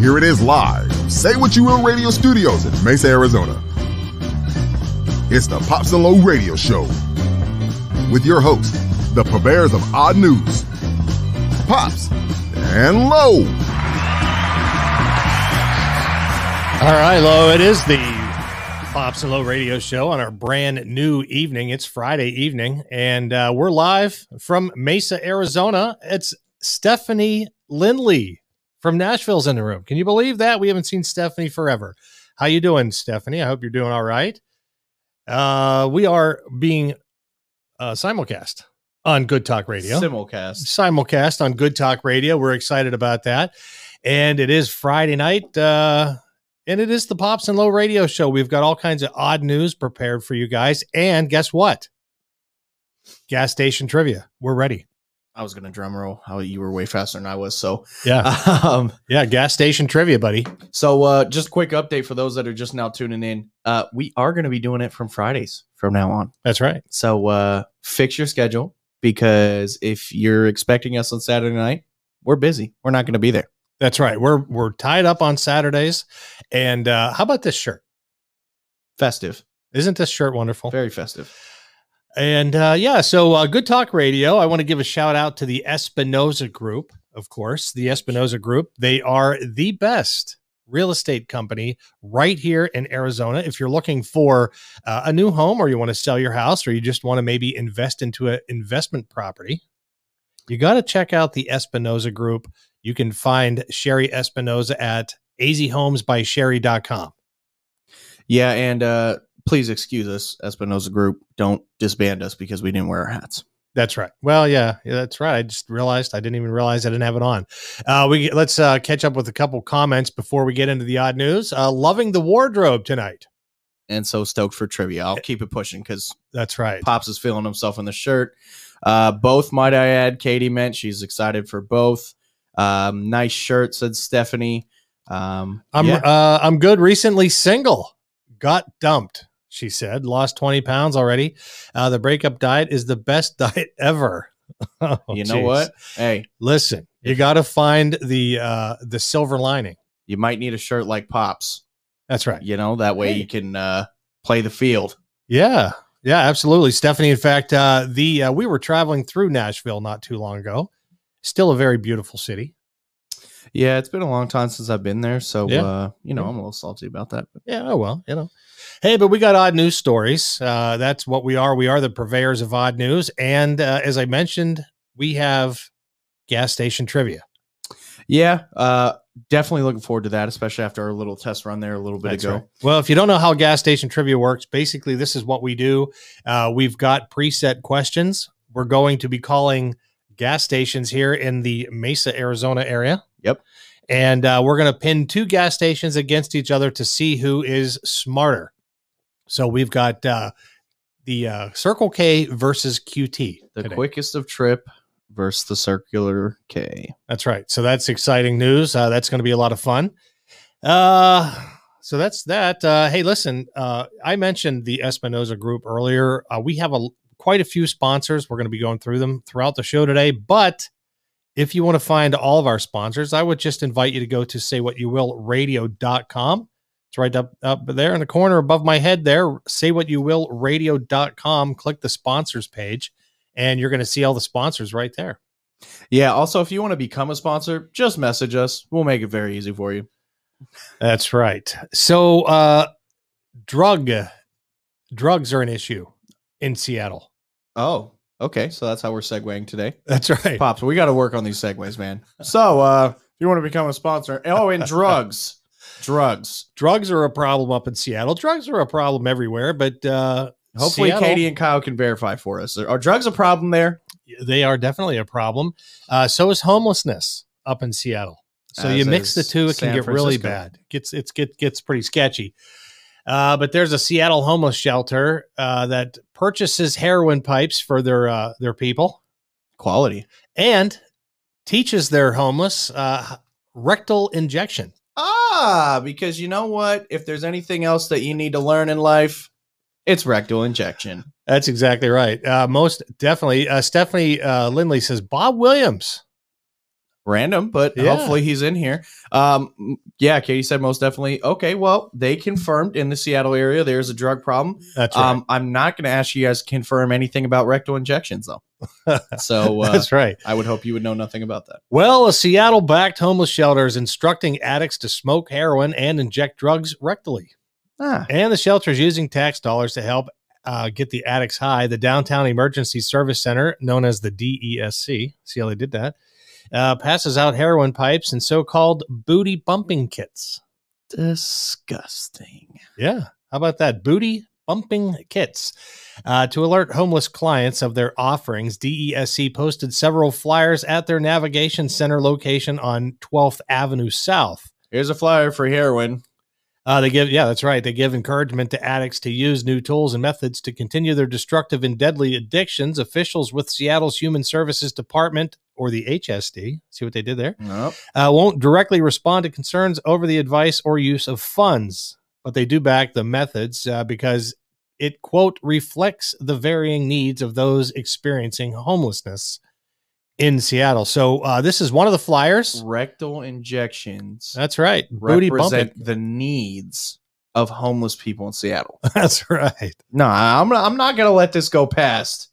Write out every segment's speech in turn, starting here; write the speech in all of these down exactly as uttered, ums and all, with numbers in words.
here it is live. Say What You Will Radio Studios in Mesa, Arizona. It's the Pops and Low Radio Show with your hosts, the purveyors of odd news, Pops and Low. All right, Low, it is the Pops and Low Radio Show on our brand new evening. It's Friday evening, and uh, we're live from Mesa, Arizona. It's Stephanie Lindley from Nashville's in the room. Can you believe that? We haven't seen Stephanie forever. How you doing, Stephanie? I hope you're doing all right. Uh, we are being uh, simulcast on Good Talk Radio. Simulcast. Simulcast on Good Talk Radio. We're excited about that. And it is Friday night, uh, and it is the Pops and Low Radio Show. We've got all kinds of odd news prepared for you guys. And guess what? Gas station trivia. We're ready. I was going to drum roll. How you were way faster than I was. So yeah, um, yeah, gas station trivia, buddy. So uh, just a quick update for those that are just now tuning in. Uh, we are going to be doing it from Fridays from now on. That's right. So uh, fix your schedule, because if you're expecting us on Saturday night, we're busy. We're not going to be there. That's right. We're we're tied up on Saturdays. And uh, how about this shirt? Festive. Isn't this shirt wonderful? Very festive. And uh, yeah, so uh, Good Talk Radio. I want to give a shout out to the Espinoza Group, of course. The Espinoza Group. They are the best real estate company right here in Arizona. If you're looking for uh, a new home, or you want to sell your house, or you just want to maybe invest into an investment property, you got to check out the Espinoza Group. You can find Sherry Espinoza at a z homes by sherry dot com. Yeah, and uh, please excuse us, Espinoza Group. Don't disband us because we didn't wear our hats. That's right. Well, yeah, yeah, that's right. I just realized I didn't even realize I didn't have it on. Uh, we let's uh, catch up with a couple comments before we get into the odd news. Uh, loving the wardrobe tonight, and so stoked for trivia. I'll keep it pushing because that's right. Pops is feeling himself in the shirt. Uh, both, might I add, Katie meant she's excited for both. Um, nice shirt, said Stephanie. Um, I'm yeah. uh, I'm good. Recently single, got dumped. She said, lost twenty pounds already. Uh, the breakup diet is the best diet ever. Oh, you know geez. what? Hey, listen, you got to find the uh, the silver lining. You might need a shirt like Pops. That's right. You know, that way hey. you can uh, play the field. Yeah, yeah, absolutely, Stephanie. In fact, uh, the uh, we were traveling through Nashville not too long ago. Still a very beautiful city. Yeah, it's been a long time since I've been there, so yeah. uh, you know, yeah. I'm a little salty about that. But. Yeah, oh well, you know. Hey, but we got odd news stories. Uh, that's what we are. We are the purveyors of odd news. And uh, as I mentioned, we have gas station trivia. Yeah, uh, definitely looking forward to that, especially after our little test run there a little bit That's ago. Right. Well, if you don't know how gas station trivia works, basically this is what we do. Uh, we've got preset questions. We're going to be calling gas stations here in the Mesa, Arizona area. Yep. And uh, we're going to pin two gas stations against each other to see who is smarter. So we've got uh, the uh, Circle K versus Q T. The today. quickest of trip versus the Circular K. That's right. So that's exciting news. Uh, that's going to be a lot of fun. Uh, so that's that. Uh, hey, listen, uh, I mentioned the Espinoza Group earlier. Uh, we have a quite a few sponsors. We're going to be going through them throughout the show today. But if you want to find all of our sponsors, I would just invite you to go to say what you will radio dot com. It's right up, up there in the corner above my head there. say what you will radio dot com. Click the sponsors page, and you're going to see all the sponsors right there. Yeah. Also, if you want to become a sponsor, just message us. We'll make it very easy for you. That's right. So uh, drug drugs are an issue in Seattle. Oh, okay. So that's how we're segueing today. That's right. Pops, we got to work on these segues, man. So uh, if you want to become a sponsor, oh, and drugs. Drugs. Drugs are a problem up in Seattle. Drugs are a problem everywhere, but uh, hopefully Seattle, Katie and Kyle can verify for us. Are drugs a problem there? They are definitely a problem. Uh, so is homelessness up in Seattle. So As you mix the two, it San can get really Francisco. bad. It gets it's get gets pretty sketchy. Uh, but there's a Seattle homeless shelter uh, that purchases heroin pipes for their uh, their people, Quality. and teaches their homeless uh, rectal injection. Ah, because you know what? If there's anything else that you need to learn in life, it's rectal injection. That's exactly right. Uh, most definitely. Uh, Stephanie uh, Lindley says Bob Williams. random, but Yeah. hopefully he's in here. Um, yeah, Katie said most definitely. Okay, well, they confirmed in the Seattle area there's a drug problem. That's right. Um, I'm not going to ask you guys to confirm anything about rectal injections, though. So uh, That's right. I would hope you would know nothing about that. Well, a Seattle-backed homeless shelter is instructing addicts to smoke heroin and inject drugs rectally. Ah, And the shelter is using tax dollars to help uh, get the addicts high. The Downtown Emergency Service Center, known as the D E S C, see how they did that, uh, passes out heroin pipes and so-called booty bumping kits. disgusting. Yeah. How about that? Booty bumping kits. Uh, to alert homeless clients of their offerings, D E S C posted several flyers at their Navigation Center location on twelfth Avenue South. Here's a flyer for heroin. Uh, they give, yeah, that's right. They give encouragement to addicts to use new tools and methods to continue their destructive and deadly addictions. Officials with Seattle's Human Services Department, or the H S D, see what they did there, Nope. uh, won't directly respond to concerns over the advice or use of funds, but they do back the methods uh, because it, quote, reflects the varying needs of those experiencing homelessness in Seattle. So uh, this is one of the flyers. Rectal injections That's right. Booty represent bumping. the needs of homeless people in Seattle. That's right. No, I'm not, I'm not going to let this go past.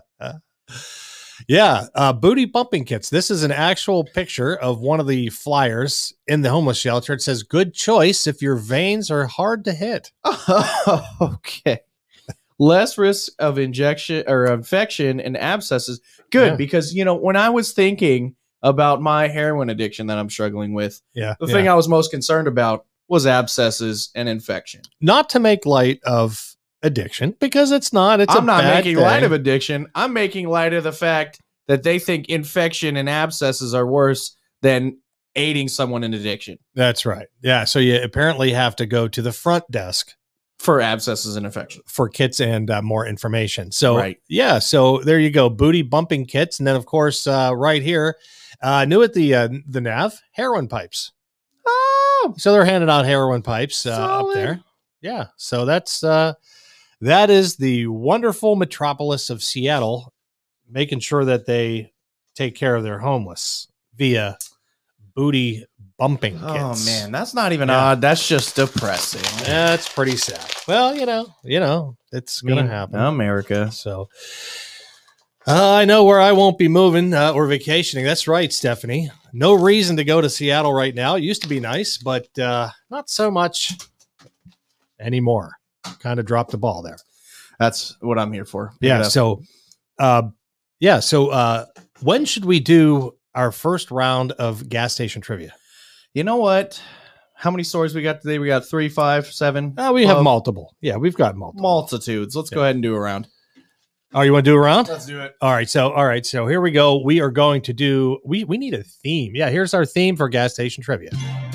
Yeah, uh, booty bumping kits. This is an actual picture of one of the flyers in the homeless shelter. It says, good choice if your veins are hard to hit. Okay. Less risk of injection or infection and abscesses. Good, Yeah. because, you know, when I was thinking about my heroin addiction that I'm struggling with, Yeah. the yeah. thing I was most concerned about was abscesses and infection. Not to make light of addiction, because it's not. It's I'm a not bad making thing. light of addiction. I'm making light of the fact that they think infection and abscesses are worse than aiding someone in addiction That's right. Yeah. So you apparently have to go to the front desk for abscesses and infection. for kits and uh, more information. So, Right. yeah. So there you go. Booty bumping kits. And then, of course, uh, right here, uh, new at the uh, the Nav, heroin pipes. Oh, So they're handing out heroin pipes uh, up Solid. there. Yeah. So that's uh, that is the wonderful metropolis of Seattle, making sure that they take care of their homeless via booty bumping kits. oh man, that's not even Yeah. odd. That's just depressing. That's pretty sad. Well, you know, you know, it's I mean, gonna happen. America. So uh, I know where I won't be moving uh, or vacationing. That's right, Stephanie. No reason to go to Seattle right now. It used to be nice, but uh, not so much anymore. Kind of dropped the ball there. That's what I'm here for. Pick it Yeah. up. So, uh, yeah. So, uh, when should we do our first round of gas station trivia? you know what? How many stories we got today? We got three, five, seven. Uh, we have twelve, multiple. Yeah, we've got multiple. multitudes. Let's go ahead and do a round. Oh, you want to do a round? Let's do it. All right. So, all right. So here we go. We are going to do, we, we need a theme. Yeah. Here's our theme for gas station trivia.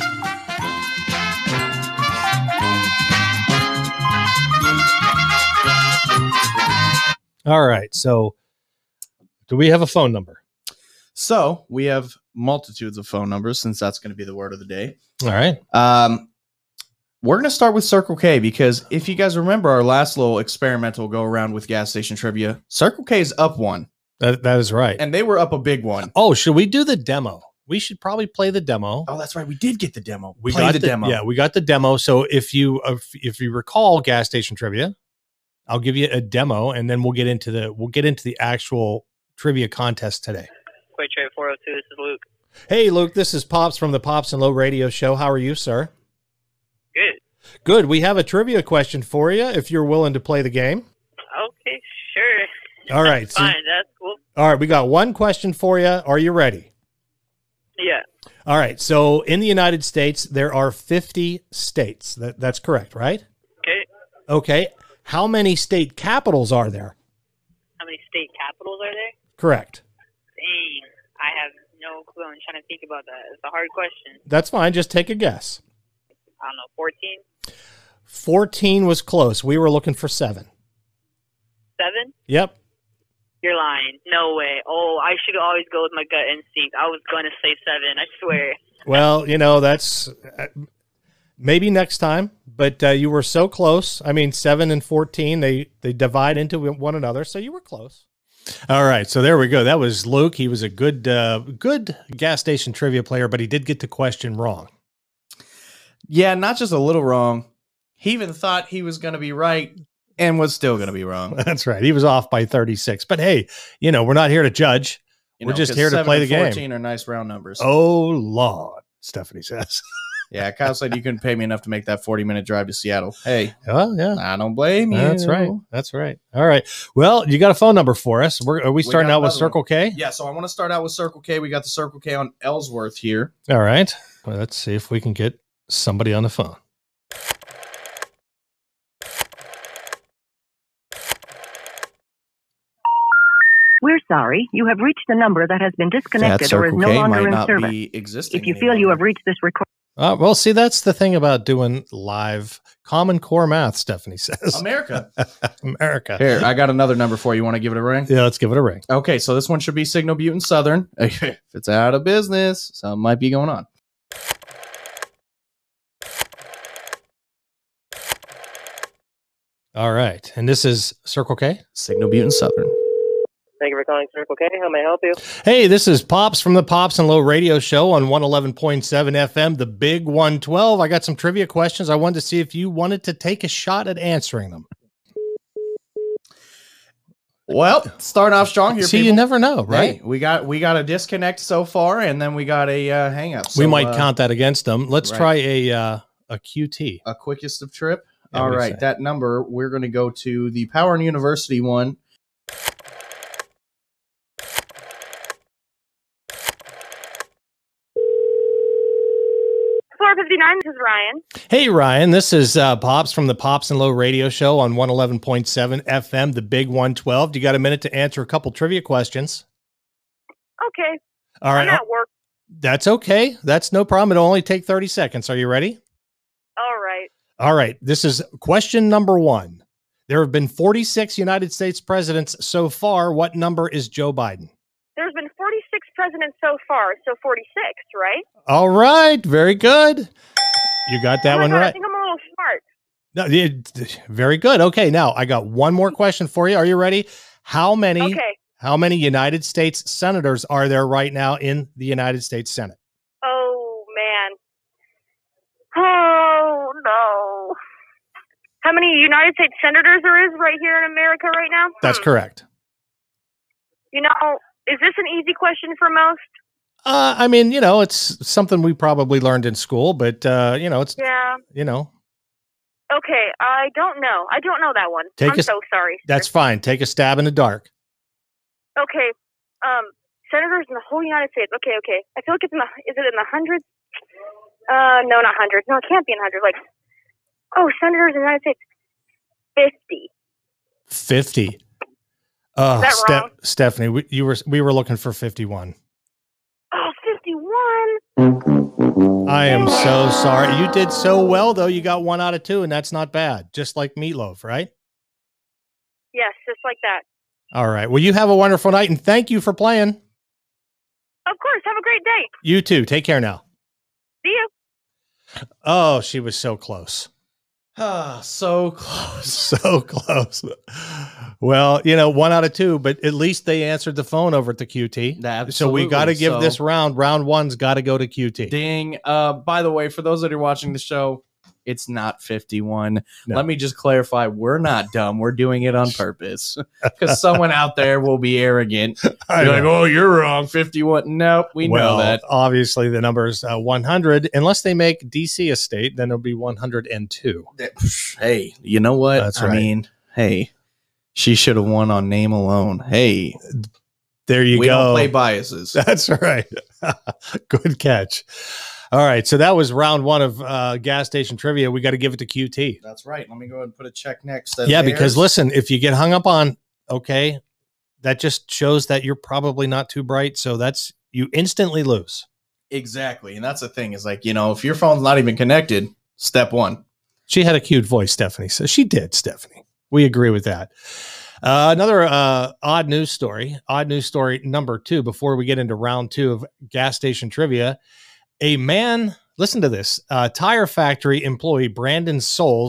All right. So do we have a phone number? So we have multitudes of phone numbers since that's going to be the word of the day. All right. Um, we're going to start with Circle K because if you guys remember our last little experimental go around with gas station trivia, Circle K is up one That, that is right. and they were up a big one. Oh, should we do the demo? We should probably play the demo. Oh, that's right. We did get the demo. We Play got the, demo. Yeah, we got the demo. So if you if, if you recall gas station trivia, I'll give you a demo, and then we'll get into the we'll get into the actual trivia contest today. Quick Trade four oh two, this is Luke. Hey, Luke, this is Pops from the Pops and Low Radio Show. How are you, sir? Good. Good. We have a trivia question for you if you're willing to play the game. Okay, sure. All right. So, Fine, that's cool. all right, we got one question for you. Are you ready? Yeah. All right. So in the United States, there are fifty states. That, that's correct, right? Okay. Okay. How many state capitals are there? How many state capitals are there? Correct. Dang, I have no clue. I'm trying to think about that. It's a hard question. That's fine. Just take a guess. I don't know, fourteen? fourteen was close. We were looking for seven. Seven? Yep. You're lying. No way. Oh, I should always go with my gut instinct. I was going to say seven, I swear. Well, you know, that's uh, maybe next time, but uh, you were so close. I mean, seven and fourteen, they, they divide into one another, so you were close. All right, so there we go. That was Luke. He was a good, uh, good gas station trivia player, but he did get the question wrong. Yeah, not just a little wrong. He even thought he was going to be right and was still going to be wrong. That's right. He was off by thirty-six. But hey, you know, we're not here to judge. You we're know, just 'cause here to seven play the and game. fourteen are nice round numbers. Oh, Lord, Stephanie says. Yeah, Kyle said you couldn't pay me enough to make that forty minute drive to Seattle. Hey, Well, yeah. I don't blame you. That's right. That's right. All right. Well, you got a phone number for us. We're, are we starting got out with another Circle K? Yeah, so I want to start out with Circle K. We got the Circle K on Ellsworth here. All right. Well, let's see if we can get somebody on the phone. We're sorry. You have reached a number that has been That disconnected or is Circle no K longer might in not service. be existing. If you any feel you longer. have reached this record, Uh, well, see, that's the thing about doing live Common Core math, Stephanie says. America. America. Here, I got another number for you. Want to give it a ring? Yeah, let's give it a ring. Okay, so this one should be Signal Butte and Southern. If it's out of business, something might be going on. All right. And this is Circle K? Signal Butte and Southern. Thank you for calling Circle K. How may I help you? Hey, this is Pops from the Pops and Low Radio Show on one eleven point seven F M, the big one twelve. I got some trivia questions. I wanted to see if you wanted to take a shot at answering them. Well, starting off strong here. See, people. you never know, right? Hey, we got we got a disconnect so far, and then we got a uh, hang up. we So, might uh, count that against them. Let's right. try a uh, a Q T. a quickest of trip. Yeah, All what do you right, say? that number we're going to go to the Power and University one. four fifty-nine, this is Ryan. Hey, Ryan, this is uh, Pops from the Pops and Low Radio Show on one eleven point seven F M, the big one twelve. You got a minute to answer a couple trivia questions? Okay, All right. I'm at work. That's okay. That's no problem. It'll only take thirty seconds. Are you ready? All right. All right. This is question number one. There have been forty-six United States presidents so far. What number is Joe Biden? There's been forty-six presidents so far, so forty-six, right? All right. Very good. You got that oh my one God, I right. think I'm a little smart. No, it- very good. Okay. Now I got one more question for you. Are you ready? How many, Okay. how many United States senators are there right now in the United States Senate? Oh, man. Oh, no. How many United States senators there is right here in America right now? That's Hmm. correct. You know, is this an easy question for most? Uh, I mean, you know, it's something we probably learned in school, but, uh, you know, it's, Yeah. you know, Okay, I don't know. I don't know that one. Take I'm a- so sorry. sir. that's fine. Take a stab in the dark. Okay. Um, senators in the whole United States. Okay, okay. I feel like it's in the. Is it in the hundreds? Uh, no, not hundreds. No, it can't be in hundreds. Like, oh, senators in the United States. Fifty. fifty. Oh, Is that Ste- wrong? Stephanie, we, you were, we were looking for fifty-one. Oh, fifty-one. I am so sorry. You did so well, though. You got one out of two, and that's not bad. Just like Meatloaf, right? Yes, just like that. All right. Well, you have a wonderful night, and thank you for playing. Of course. Have a great day. You too. Take care now. See you. Oh, she was so close. Ah, so close. So close. Well, you know, one out of two, but at least they answered the phone over at the Q T. So we got to Absolutely. give So- this round. Round one's got to go to Q T. Ding. Uh, by the way, for those that are watching the show, it's not fifty-one. No. Let me just clarify. We're not dumb. We're doing it on purpose because someone out there will be arrogant. I You're like, know. oh, you're wrong. fifty-one. Nope. We well, know that. obviously the number is uh, one hundred. Unless they make D C a state, then it'll be one hundred two. Hey, you know what? That's I right. mean, hey, she should have won on name alone. Hey, There you we go. don't play biases. That's right. Good catch. All right. So that was round one of uh, gas station trivia. We got to give it to Q T. That's right. Let me go ahead and put a check next. Yeah, because listen, if you get hung up on, okay, that just shows that you're probably not too bright. So that's, you instantly lose. Exactly. And that's the thing is like, you know, if your phone's not even connected, step one. She had a cute voice, Stephanie says. She did, Stephanie. We agree with that. Uh, another uh, odd news story, odd news story number two, before we get into round two of gas station trivia. A man, listen to this, uh, tire factory employee Brandon Souls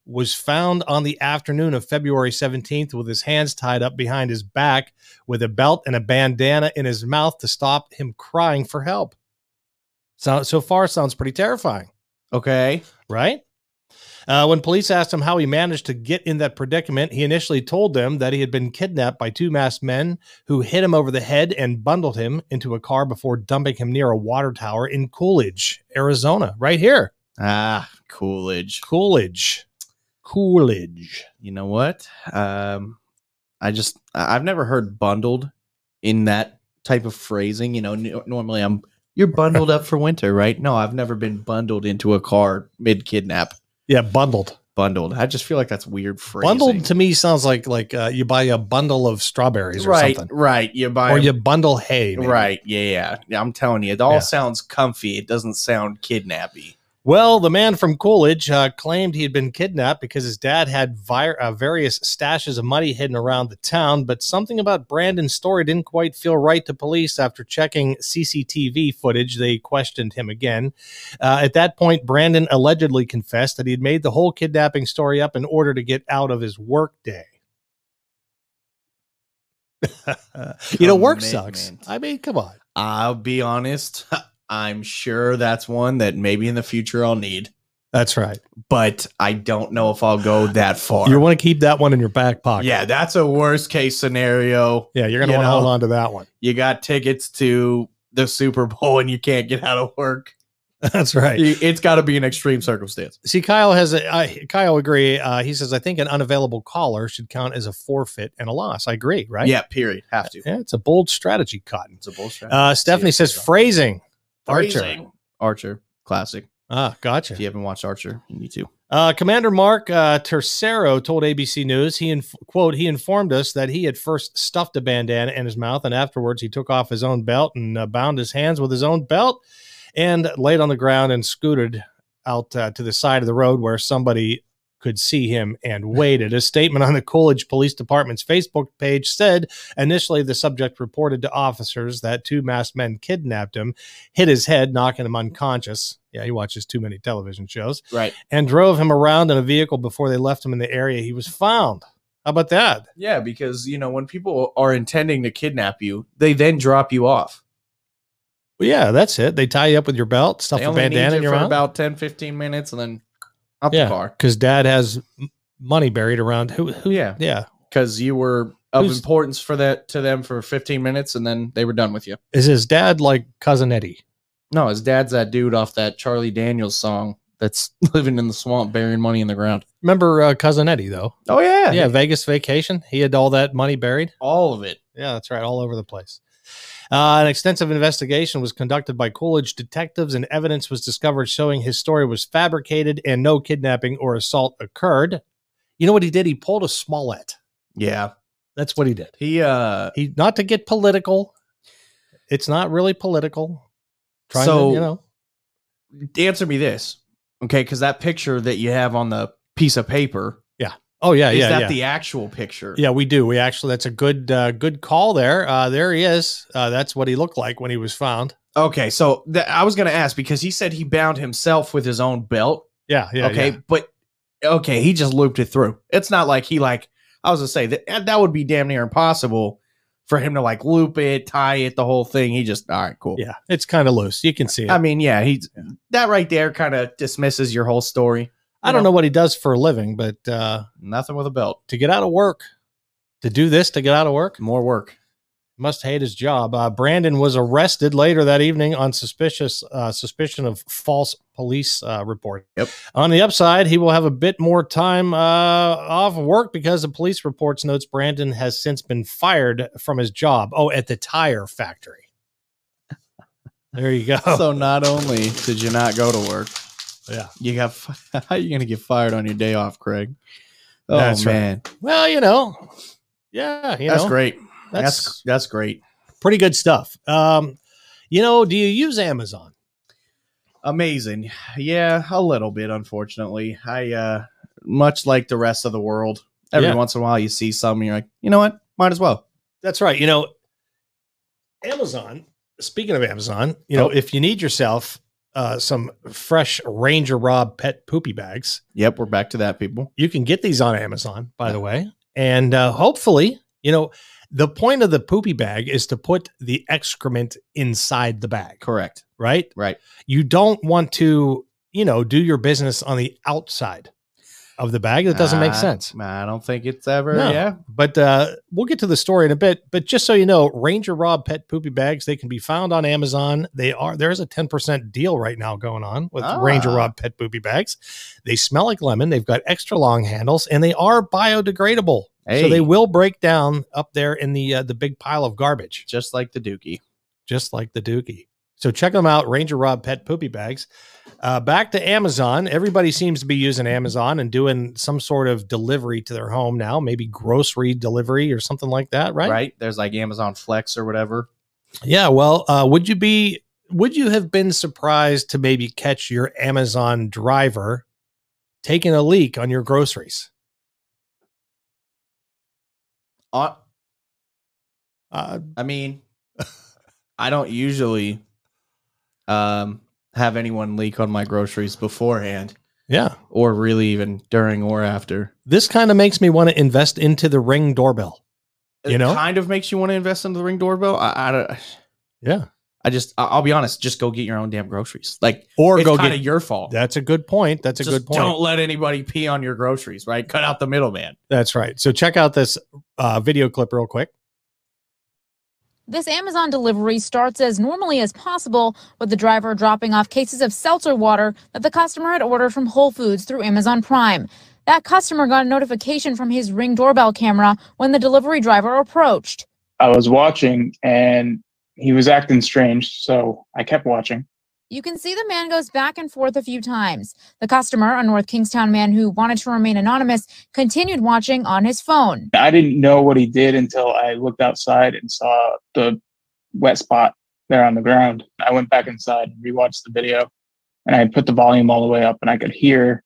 was found on the afternoon of February seventeenth with his hands tied up behind his back with a belt and a bandana in his mouth to stop him crying for help. So, so far, sounds pretty terrifying. Okay. Right? Uh, when police asked him how he managed to get in that predicament, he initially told them that he had been kidnapped by two masked men who hit him over the head and bundled him into a car before dumping him near a water tower in Coolidge, Arizona. Right here. Ah, Coolidge. Coolidge. Coolidge. You know what? Um, I just, I've never heard bundled in that type of phrasing. You know, n- normally I'm, you're bundled up for winter, right? No, I've never been bundled into a car mid-kidnap. Yeah, bundled. Bundled. I just feel like that's weird phrasing. Bundled to me sounds like like uh, you buy a bundle of strawberries or right, something. Right, you buy Or a- you bundle hay. Maybe. Right, yeah, yeah. Yeah, I'm telling you, it all Yeah. sounds comfy. It doesn't sound kidnappy. Well, the man from Coolidge uh, claimed he had been kidnapped because his dad had vi- uh, various stashes of money hidden around the town, but something about Brandon's story didn't quite feel right to police. After checking C C T V footage, they questioned him again. Uh, at that point, Brandon allegedly confessed that he had made the whole kidnapping story up in order to get out of his work day. You know, work sucks. Commitment. I mean, come on. I'll be honest. I'm sure that's one that maybe in the future I'll need, That's right. but I don't know if I'll go that far. You want to keep that one in your back pocket. Yeah, that's a worst case scenario. Yeah, you're going to You want to know, hold on to that one. You got tickets to the Super Bowl and you can't get out of work. That's right. You- It's got to be an extreme circumstance. See, Kyle has a uh, Kyle agree. Uh, he says, I think an unavailable caller should count as a forfeit and a loss. I agree, right? Yeah, period. Have to. Yeah, it's a bold strategy, Cotton. It's a bullshit. Uh, Stephanie says phrasing. Archer. Phrasing. Archer. Classic. Ah, gotcha. If you haven't watched Archer, you need to. Uh, Commander Mark uh, Tercero told A B C News, he inf- quote, he informed us that he had first stuffed a bandana in his mouth, and afterwards he took off his own belt and uh, bound his hands with his own belt and laid on the ground and scooted out uh, to the side of the road where somebody could see him and waited. A statement on the Coolidge Police Department's Facebook page said initially the subject reported to officers that two masked men kidnapped him, hit his head, knocking him unconscious. Yeah, he watches too many television shows. Right. And drove him around in a vehicle before they left him in the area he was found. How about that? Yeah, because, you know, when people are intending to kidnap you, they then drop you off. Well, yeah, that's it. They tie you up with your belt, stuff They a only need bandana you in your for mouth. about ten, fifteen minutes and then up the Yeah, car. because dad has m- money buried around. Who? Who? Yeah. Yeah. Because you were of Who's- importance for that to them for fifteen minutes and then they were done with you. Is his dad like Cousin Eddie? No, his dad's that dude off that Charlie Daniels song that's living in the swamp burying money in the ground. Remember uh, Cousin Eddie though? Oh, yeah. Yeah, Vegas Vacation. He had all that money buried. All of it. Yeah, that's right, all over the place. Uh, an extensive investigation was conducted by Coolidge detectives, and evidence was discovered showing his story was fabricated and no kidnapping or assault occurred. You know what he did? He pulled a Smollett. Yeah. That's what he did. He, uh, He not to get political. It's not really political. Trying So- to, you know, answer me this. Okay. Because that picture that you have on the piece of paper, oh yeah, is yeah, that yeah. the actual picture? Yeah, we do. We actually, that's a good, uh, good call there. Uh, there he is. Uh, that's what he looked like when he was found. Okay. So th- I was going to ask because he said he bound himself with his own belt. Yeah, yeah. okay. yeah. But okay. He just looped it through. It's not like he like, I was going to say that that would be damn near impossible for him to like loop it, tie it, the whole thing. He just, all right, cool. Yeah, it's kind of loose. You can see it. I mean, yeah, he's that right there kind of dismisses your whole story. I don't know what he does for a living, but uh, Nothing with a belt. to get out of work, to do this, to get out of work, More work. must hate his job. Uh, Brandon was arrested later that evening on suspicious uh, suspicion of false police uh, report. Yep. On the upside, he will have a bit more time uh, off work because the police reports notes Brandon has since been fired from his job. Oh, at the tire factory. There you go. So not only did you not go to work, yeah. you got fi- how are you going to get fired on your day off, Craig? Oh That's right. man, Well, you know, yeah, you that's know, great. That's, That's that's great. pretty good stuff. Um, you know, do you use Amazon? Amazing. Yeah, a little bit. Unfortunately, I uh, much like the rest of the world. Every Yeah. once in a while, you see some, and you're like, you know what? Might as well. That's right. You know, Amazon, speaking of Amazon, you know, Oh. if you need yourself uh, some fresh Ranger Rob pet poopy bags. Yep, we're back to that, people. You can get these on Amazon, by the way. And uh, hopefully, you know, the point of the poopy bag is to put the excrement inside the bag. Correct. Right? Right. You don't want to, you know, do your business on the outside of the bag. That doesn't make Uh, sense. I don't think it's ever. No. Yeah. But uh, we'll get to the story in a bit. But just so you know, Ranger Rob pet poopy bags, they can be found on Amazon. They are there's a ten percent deal right now going on with Ah. Ranger Rob pet poopy bags. They smell like lemon. They've got extra long handles, and they are biodegradable. So Hey. they will break down up there in the uh, the big pile of garbage, Just like the Dookie. just like the Dookie. So check them out, Ranger Rob pet poopy bags. Uh, back to Amazon. Everybody seems to be using Amazon and doing some sort of delivery to their home now, maybe grocery delivery or something like that, right? Right. There's like Amazon Flex or whatever. Yeah. Well, uh, would you be, would you have been surprised to maybe catch your Amazon driver taking a leak on your groceries? Uh, Uh, I mean, I don't usually um, have anyone leak on my groceries beforehand, yeah. or really even during or after. This kind of makes me want to invest into the Ring doorbell. You It know? kind of makes you want to invest into the Ring doorbell. I, I don't. Yeah. I just. I- I'll be honest. Just go get your own damn groceries. Like, Or it's go kind get of your fault. That's a good point. That's a Just good point. Don't let anybody pee on your groceries. Right. Cut out the middleman. That's right. So check out this uh, video clip real quick. This Amazon delivery starts as normally as possible, with the driver dropping off cases of seltzer water that the customer had ordered from Whole Foods through Amazon Prime. That customer got a notification from his Ring doorbell camera when the delivery driver approached. I was watching and he was acting strange, so I kept watching. You can see the man goes back and forth a few times. The customer, a North Kingstown man who wanted to remain anonymous, continued watching on his phone. I didn't know what he did until I looked outside and saw the wet spot there on the ground. I went back inside and rewatched the video, and I put the volume all the way up, and I could hear,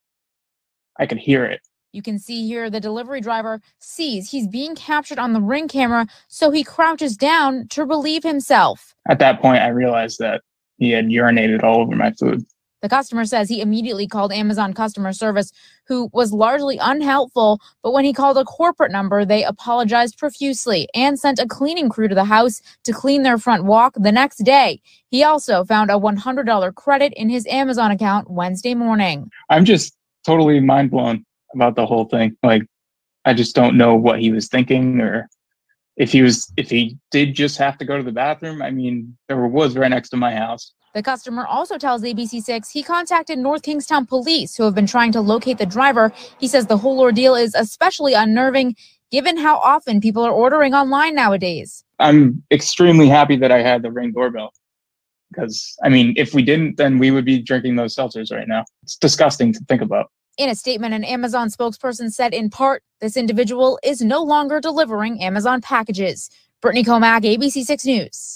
I could hear it. You can see here the delivery driver sees he's being captured on the Ring camera, so he crouches down to relieve himself. At that point, I realized that he had urinated all over my food. The customer says he immediately called Amazon customer service, who was largely unhelpful, but when he called a corporate number, they apologized profusely and sent a cleaning crew to the house to clean their front walk the next day. He also found a one hundred dollars credit in his Amazon account Wednesday morning. I'm just totally mind blown about the whole thing. Like, I just don't know what he was thinking, or if he was, if he did just have to go to the bathroom. I mean, there were woods right next to my house. The customer also tells A B C six he contacted North Kingstown police, who have been trying to locate the driver. He says the whole ordeal is especially unnerving, given how often people are ordering online nowadays. I'm extremely happy that I had the Ring doorbell, because, I mean, if we didn't, then we would be drinking those seltzers right now. It's disgusting to think about. In a statement, an Amazon spokesperson said in part, this individual is no longer delivering Amazon packages. Brittany Comack, A B C six News.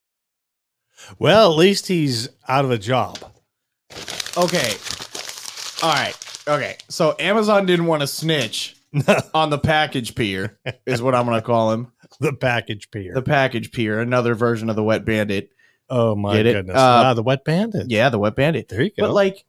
Well, at least he's out of a job. Okay. All right. Okay. So Amazon didn't want to snitch on the package peer, is what I'm going to call him. The package peer. The package peer, another version of the Wet Bandit. oh, my Get it? goodness. Uh, ah, the Wet Bandit. Yeah, the Wet Bandit. There you go. But like,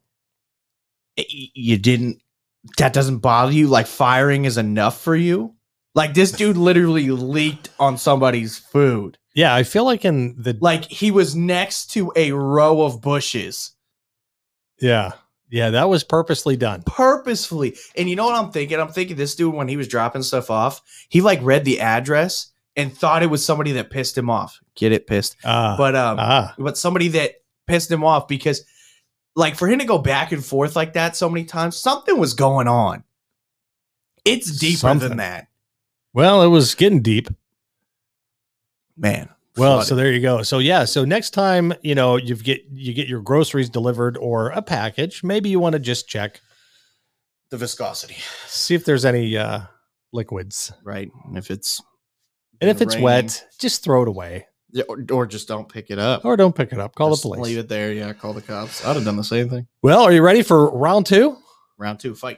y- you didn't, that doesn't bother you? Like, firing is enough for you? Like, this dude literally leaked on somebody's food. yeah, I feel like in the... Like, he was next to a row of bushes. Yeah. Yeah, that was purposely done. Purposefully. And you know what I'm thinking? I'm thinking this dude, when he was dropping stuff off, he like read the address and thought it was somebody that pissed him off. Get it? Pissed. Ah. But, um, ah. but somebody that pissed him off, because like for him to go back and forth like that so many times, something was going on. It's deeper Something. than that. Well, it was getting deep. Man. Well, flooded. so there you go. So yeah, so next time, you know, you get you get your groceries delivered or a package, maybe you want to just check, the viscosity, see if there's any uh liquids. right? And if it's And if it's raining, wet, just throw it away. yeah, or, or just don't pick it up. Or don't pick it up. Call Just the police. Leave it there. Yeah, call the cops. I'd have done the same thing. Well, are you ready for round two? Round two, fight.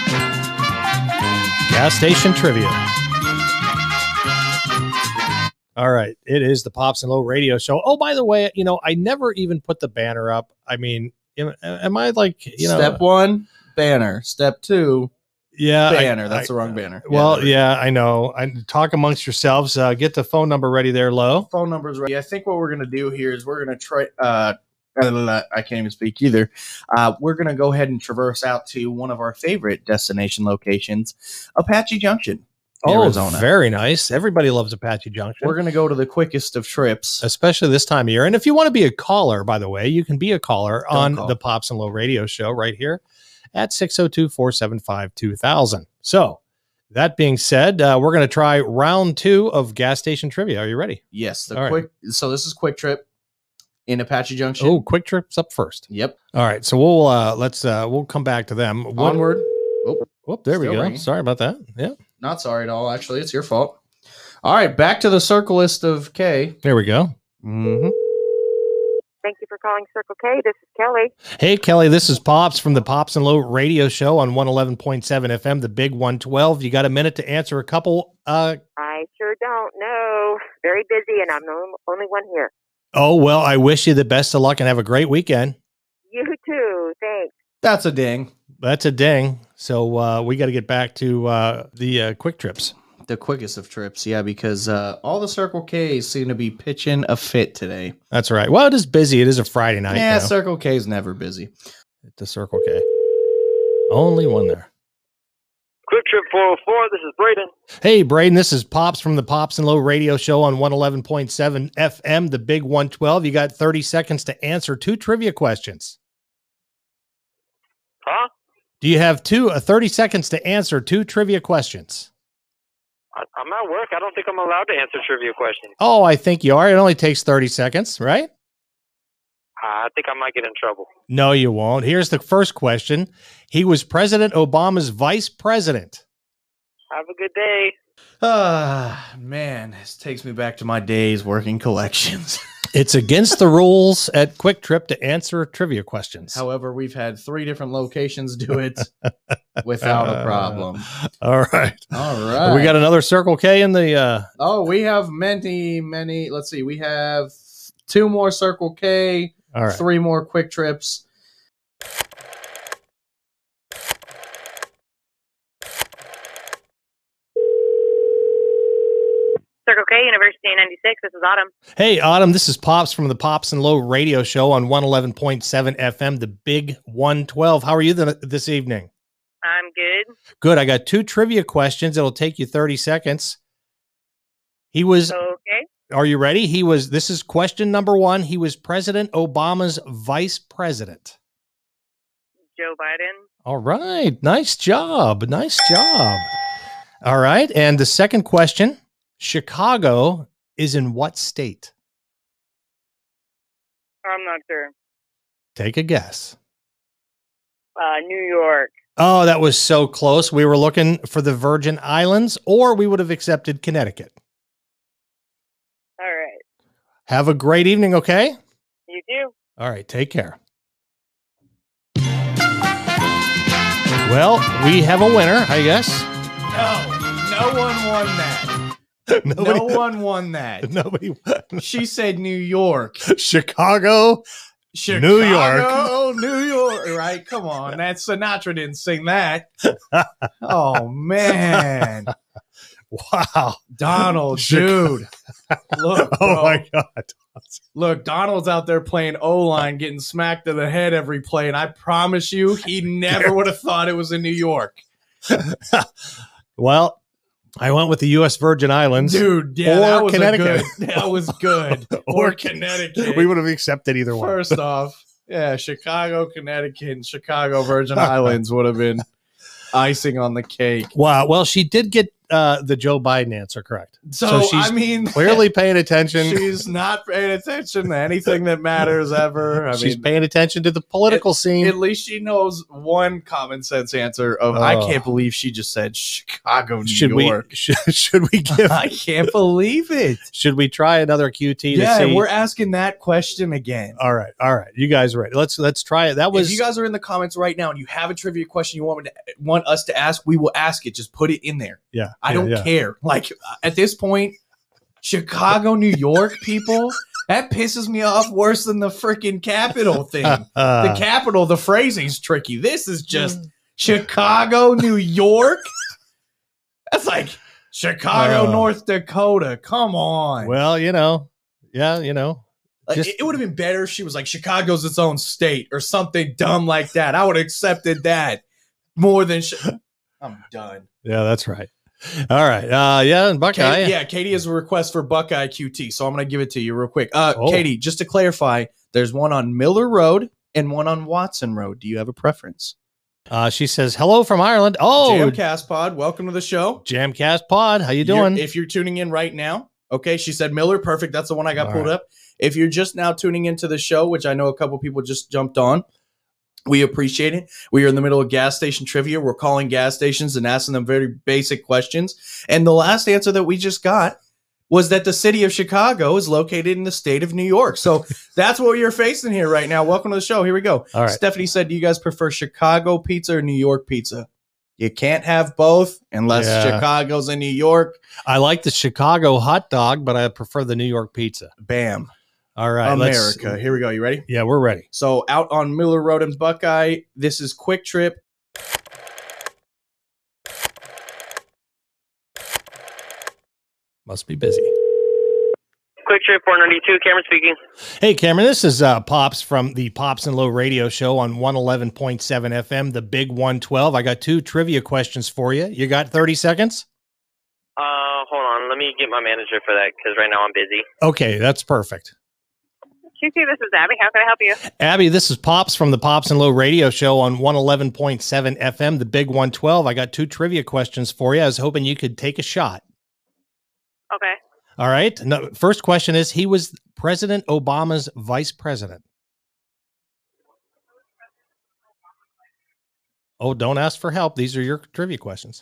Gas station trivia. All right. It is the Pops and Low radio show. Oh, by the way, you know, I never even put the banner up. I mean, am, am I like, you know, Step one, banner. Step two, yeah, banner. I, That's I, the wrong banner. Well, yeah, yeah, I know. I talk amongst yourselves. Uh, get the phone number ready there, Low. Phone number's ready. I think what we're going to do here is we're going to try, uh, I can't even speak either. Uh, we're going to go ahead and traverse out to one of our favorite destination locations, Apache Junction, Oh, Arizona. very nice. Everybody loves Apache Junction. We're going to go to the quickest of trips. Especially this time of year. And if you want to be a caller, by the way, you can be a caller Don't on call. the Pops and Low radio show right here at six oh two, four seven five, two thousand. So that being said, uh, we're going to try round two of gas station trivia. Are you ready? Yes, the All right. quick. So this is Quick Trip in Apache Junction. Oh, Quick Trip's up first. Yep. All right. So we'll, uh, let's, uh, we'll come back to them. What- Onward. Oh, Whoop, there we Still go. ringing. Sorry about that. Yeah. not sorry at all. Actually, it's your fault. All right, back to the circle list of K. There we go. Mm-hmm. Thank you for calling Circle K. This is Kelly. Hey, Kelly, this is Pops from the Pops and Low radio show on one eleven point seven F M, the big one twelve. You got a minute to answer a couple? Uh, I sure don't know. Very busy, and I'm the only one here. oh, well, I wish you the best of luck and have a great weekend. You too. Thanks. That's a ding. That's a ding. So uh, we got to get back to uh, the uh, quick trips. The quickest of trips, yeah, because uh, all the Circle K's seem to be pitching a fit today. That's right. Well, it is busy. It is a Friday night. Yeah, now. Circle K's never busy. At the Circle K. Only one there. Quick Trip four oh four, this is Braden. Hey, Braden, this is Pops from the Pops and Low radio show on one eleven point seven F M, the big one twelve. You got thirty seconds to answer two trivia questions. Huh? Do you have two uh, thirty seconds to answer two trivia questions? I, I'm at work. I don't think I'm allowed to answer trivia questions. Oh, I think you are. It only takes thirty seconds, right? I think I might get in trouble. No, you won't. Here's the first question. He was President Obama's vice president. Have a good day. Ah, man, this takes me back to my days working collections. It's against the rules at Quick Trip to answer trivia questions. However, we've had three different locations do it without a problem. All right. All right. We got another Circle K in the uh Oh, we have many, many. Let's see. We have two more Circle K, all right. three more Quick Trips. Circle K, University ninety-six. This is Autumn. Hey, Autumn, this is Pops from the Pops and Low radio show on one eleven point seven F M, the big one twelve. How are you th- this evening? I'm good. Good. I got two trivia questions. It'll take you thirty seconds. He was, Okay. are you ready? He was, this is question number one. He was President Obama's vice president. Joe Biden. All right. Nice job. Nice job. All right. And the second question, Chicago is in what state? I'm not sure. Take a guess. Uh, New York. Oh, that was so close. We were looking for the Virgin Islands, or we would have accepted Connecticut. All right. Have a great evening, okay? You too. All right, take care. Well, we have a winner, I guess. No, no one won that. Nobody, No one won that. nobody. She said New York. Chicago, Chicago, New York. New York. Right? Come on. That Sinatra didn't sing that. Oh, man. Wow. Donald, Chicago. dude. Look, Oh bro. my God. Look, Donald's out there playing O-line, getting smacked in the head every play, and I promise you, he never would have thought it was in New York. Well, I went with the U S Virgin Islands. Dude, yeah, Or that was Connecticut. A good, that was good. Or or Connecticut. We would have accepted either one. First off, yeah, Chicago, Connecticut, and Chicago Virgin Islands would have been icing on the cake. Wow. Well, she did get uh, the Joe Biden answer correct. So, So she's I mean, Clearly paying attention. she's not paying attention to anything that matters ever. I She's mean, paying attention to the political scene. at least she knows one common sense answer of I Oh. can't believe she just said Chicago, New should York. we should, should we give I can't believe it. should we try another Q T to Yeah, see? we're asking that question again. all right, all right. You guys are ready. Let's let's try it. That was If you guys are in the comments right now and you have a trivia question you want me to want us to ask, we will ask it. Just put it in there. yeah. I yeah, don't yeah. care. Like at this point, Chicago, New York people? That pisses me off worse than the freaking capital thing. Uh, The capital, the phrasing's tricky. This is just Chicago, New York. That's like Chicago, Uh, North Dakota. Come on. well, you know, yeah, you know, Like, just- it, it would have been better if she was like, Chicago's its own state or something dumb like that. I would have accepted that more than. Sh- I'm done. yeah, that's right. All right. Uh, yeah, and Buckeye. Katie, yeah, Katie has a request for Buckeye Q T, so I'm going to give it to you real quick. Uh, Oh. Katie, just to clarify, there's one on Miller Road and one on Watson Road. Do you have a preference? Uh, she says, hello from Ireland. Oh, Jamcast Pod, welcome to the show. Jamcast Pod. How you You're- doing? if you're tuning in right now, okay, she said Miller, perfect. That's the one I got All pulled right. up. If you're just now tuning into the show, which I know a couple people just jumped on, we appreciate it. We are in the middle of gas station trivia. We're calling gas stations and asking them very basic questions. And the last answer that we just got was that the city of Chicago is located in the state of New York. So that's what you're facing here right now. Welcome to the show. Here we go. All right. Stephanie said, do you guys prefer Chicago pizza or New York pizza? You can't have both unless Yeah. Chicago's in New York. I like the Chicago hot dog, but I prefer the New York pizza. Bam. All right. let's- America. Here we go. You ready? Yeah, we're ready. So out on Miller Road and Buckeye, this is Quick Trip. Must be busy. Quick Trip four ninety-two, Cameron speaking. Hey, Cameron, this is uh, Pops from the Pops and Low radio show on one eleven point seven F M, the big one twelve. I got two trivia questions for you. You got thirty seconds? Uh, hold on. Let me get my manager for that because right now I'm busy. Okay, that's perfect. Q T, this is Abby. How can I help you? Abby, this is Pops from the Pops and Low radio show on one eleven point seven F M, the big one twelve. I got two trivia questions for you. I was hoping you could take a shot. Okay. All right. No, first question is, he was President Obama's vice president. Oh, don't ask for help. These are your trivia questions.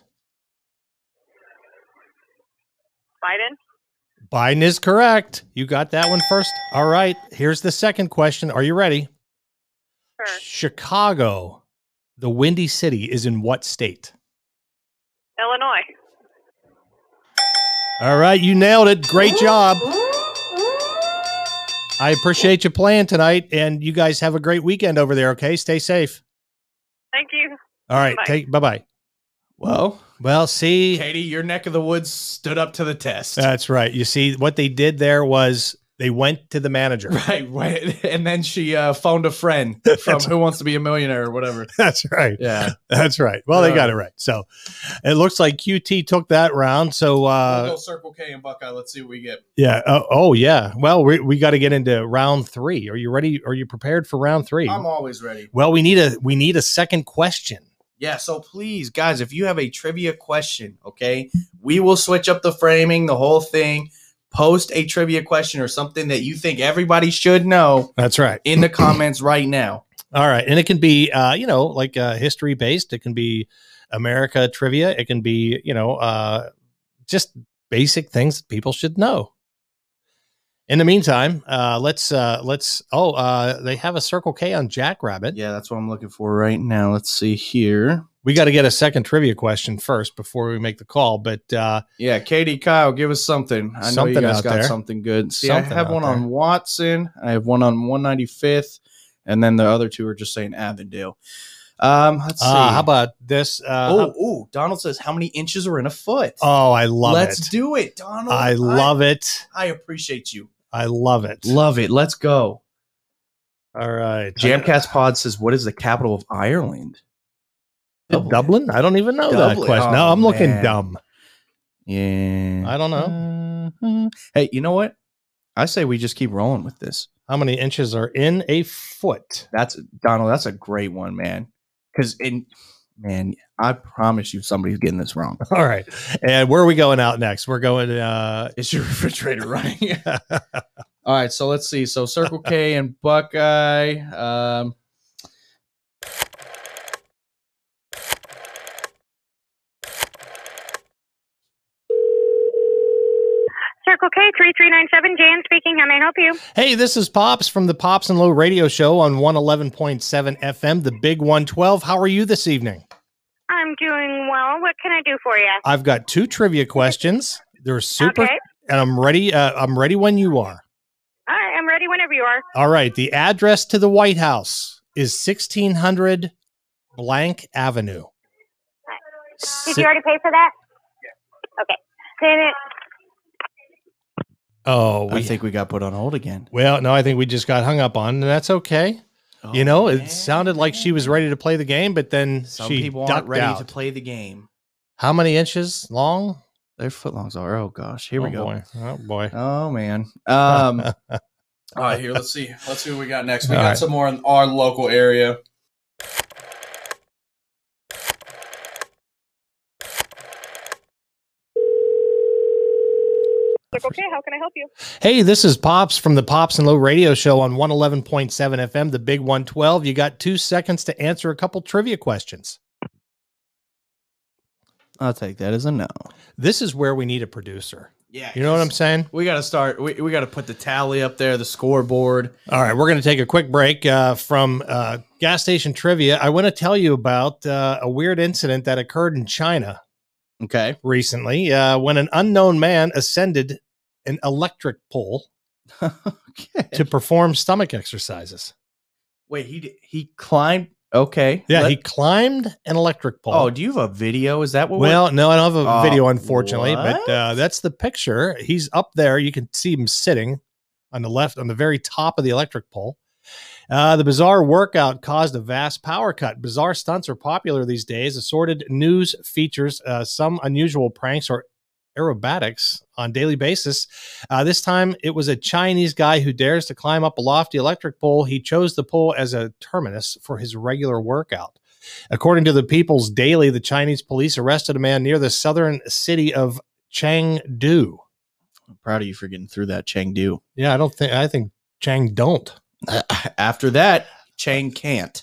Biden? Biden is correct. You got that one first. All right. Here's the second question. Are you ready? Sure. Chicago, the Windy City, is in what state? Illinois. All right. You nailed it. Great job. I appreciate you playing tonight, and you guys have a great weekend over there, okay? Stay safe. Thank you. All right. Bye. Take bye-bye. Well, Well, see, Katie, your neck of the woods stood up to the test. that's right. You see, what they did there was they went to the manager. right, right. And then she uh, phoned a friend from Who Wants to Be a Millionaire or whatever. That's right. Yeah. That's right. Well, they got it right. So it looks like Q T took that round. So, uh, we'll go Circle K and Buckeye. Let's see what we get. yeah. Uh, oh, yeah. Well, we, we got to get into round three. Are you ready? Are you prepared for round three? I'm always ready. Well, we need a we need a second question. Yeah, so please, guys, if you have a trivia question, okay, we will switch up the framing, the whole thing. Post a trivia question or something that you think everybody should know That's right. in the comments right now. All right. And it can be, uh, you know, like uh, history based. It can be America trivia. It can be, you know, uh, just basic things that people should know. In the meantime, uh, let's uh, let's. Oh, uh, they have a Circle K on Jackrabbit. Yeah, that's what I'm looking for right now. Let's see here. We got to get a second trivia question first before we make the call. But uh, Yeah, Katie, Kyle, give us something. I know Something you guys out got there. something good. See, Something I have out one there. on Watson. I have one on one ninety-fifth. And then the other two are just saying Avondale. Um, let's see. uh, how about this? Uh, oh, how- oh, Donald says, how many inches are in a foot? oh, I love Let's it. do it, Donald. I love it. I appreciate you. I love it. Love it. Let's go. All right. Jamcast Pod says, what is the capital of Ireland? Dublin. Dublin? I don't even know that Dublin. question. Oh, no, I'm looking man. dumb. Yeah. I don't know. know. Hey, you know what? I say we just keep rolling with this. How many inches are in a foot? That's Donald. That's a great one, man. Because in man, I promise you, somebody's getting this wrong. All right. And where are we going out next? We're going uh Is your refrigerator running? All right. So let's see. So Circle K and Buckeye. Um, Circle K, three three nine seven, Jan speaking. How may I help you? Hey, this is Pops from the Pops and Low radio show on one eleven point seven F M, the big one twelve. How are you this evening? I'm doing well. What can I do for you? I've got two trivia questions. They're super Okay. and I'm ready. Uh, I'm ready when you are. All right, I'm ready whenever you are. All right. The address to the White House is sixteen hundred Blank Avenue. Did you already pay for that? Yeah. Okay. Then it. Oh, we I think we got put on hold again. Well, no, I think we just got hung up on, and that's okay. Oh, you know, man. it sounded like she was ready to play the game, but then Some she people ducked aren't ready out. to play the game. How many inches long? Their footlongs are. Oh gosh, here oh we go. Boy. Oh boy. Oh man. Um. all right, here. Let's see. Let's see what we got next. We All got right. some more in our local area. Okay, how can I help you? Hey, this is Pops from the Pops and Low Radio Show on one eleven point seven F M, the Big one twelve. You got two seconds to answer a couple trivia questions. I'll take that as a no. This is where we need a producer. Yeah, You know what I'm saying? We got to start. We, we got to put the tally up there, the scoreboard. All right, we're going to take a quick break uh, from uh, gas station trivia. I want to tell you about uh, a weird incident that occurred in China Okay. recently uh, when an unknown man ascended an electric pole okay. to perform stomach exercises. Wait, he d- he climbed. Okay. Yeah, Let- he climbed an electric pole. Oh, do you have a video? Is that what? Well, no, I don't have a Oh, video, unfortunately, what? but uh, that's the picture. He's up there. You can see him sitting on the left, on the very top of the electric pole. Uh, the bizarre workout caused a vast power cut. Bizarre stunts are popular these days. Assorted news features uh, some unusual pranks or aerobatics on daily basis. Uh, this time, it was a Chinese guy who dares to climb up a lofty electric pole. He chose the pole as a terminus for his regular workout. According to the People's Daily, the Chinese police arrested a man near the southern city of Chengdu. I'm proud of you for getting through that, Chengdu. Yeah, I don't think I think Chang don't. After that, Chang can't.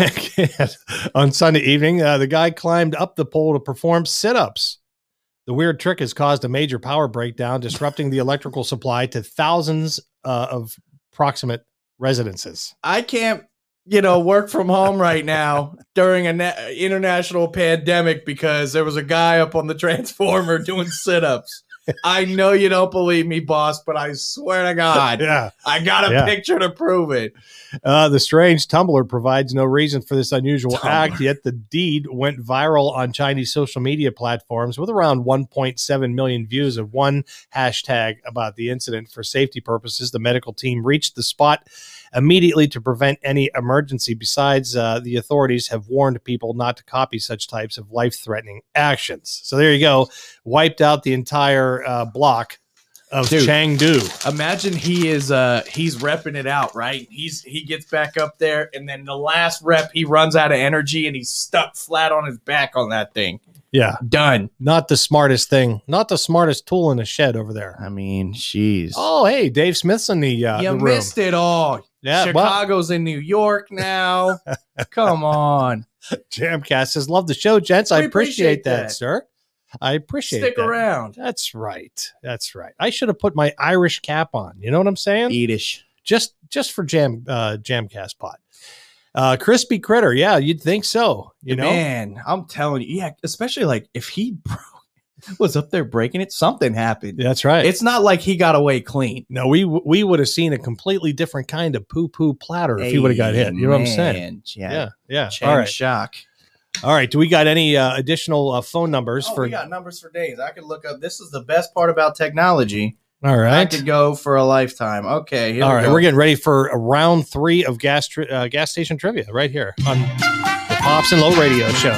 On Sunday evening, uh, the guy climbed up the pole to perform sit-ups. The weird trick has caused a major power breakdown, disrupting the electrical supply to thousands uh, of proximate residences. I can't, you know, work from home right now during an na- international pandemic because there was a guy up on the transformer doing sit-ups. I know you don't believe me, boss, but I swear to God, Yeah. I got a Yeah. picture to prove it. Uh, the strange tumbler provides no reason for this unusual Tumbler. act, yet the deed went viral on Chinese social media platforms with around one point seven million views of one hashtag about the incident. For safety purposes, the medical team reached the spot immediately to prevent any emergency. Besides, uh, the authorities have warned people not to copy such types of life-threatening actions. So there you go. Wiped out the entire uh, block of Dude. Chengdu. Imagine he is uh he's repping it out, right? He's he gets back up there, and then the last rep he runs out of energy and he's stuck flat on his back on that thing. Yeah. Done. Not the smartest thing, not the smartest tool in the shed over there. I mean, jeez. Oh, hey, Dave Smith's in the, uh, you the room. missed it all. Yeah, well, Chicago's in New York now. Come on. Jamcast says, love the show, gents. I We appreciate, appreciate that, that. sir. I appreciate Stick that. around. That's right. That's right. I should have put my Irish cap on. You know what I'm saying? Eatish. Just just for Jam uh, Jamcast pot. Uh, crispy critter. Yeah, you'd think so. You know, Man, I'm telling you, yeah, especially like if he broke, was up there breaking it, something happened. that's right. It's not like he got away clean. no, we we would have seen a completely different kind of poo poo platter if he would have got hit. You know what I'm saying? Man, Yeah. Yeah, yeah. Chang All right, shock. all right. Do we got any uh, additional uh, phone numbers Oh, for? we got numbers for days. I could look up. This is the best part about technology. All I right. could go for a lifetime. Okay, here All we right, go. we're getting ready for a round three of gas tri- uh, gas station trivia right here on the Pops and Low Radio Show.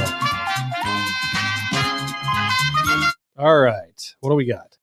All right, what do we got?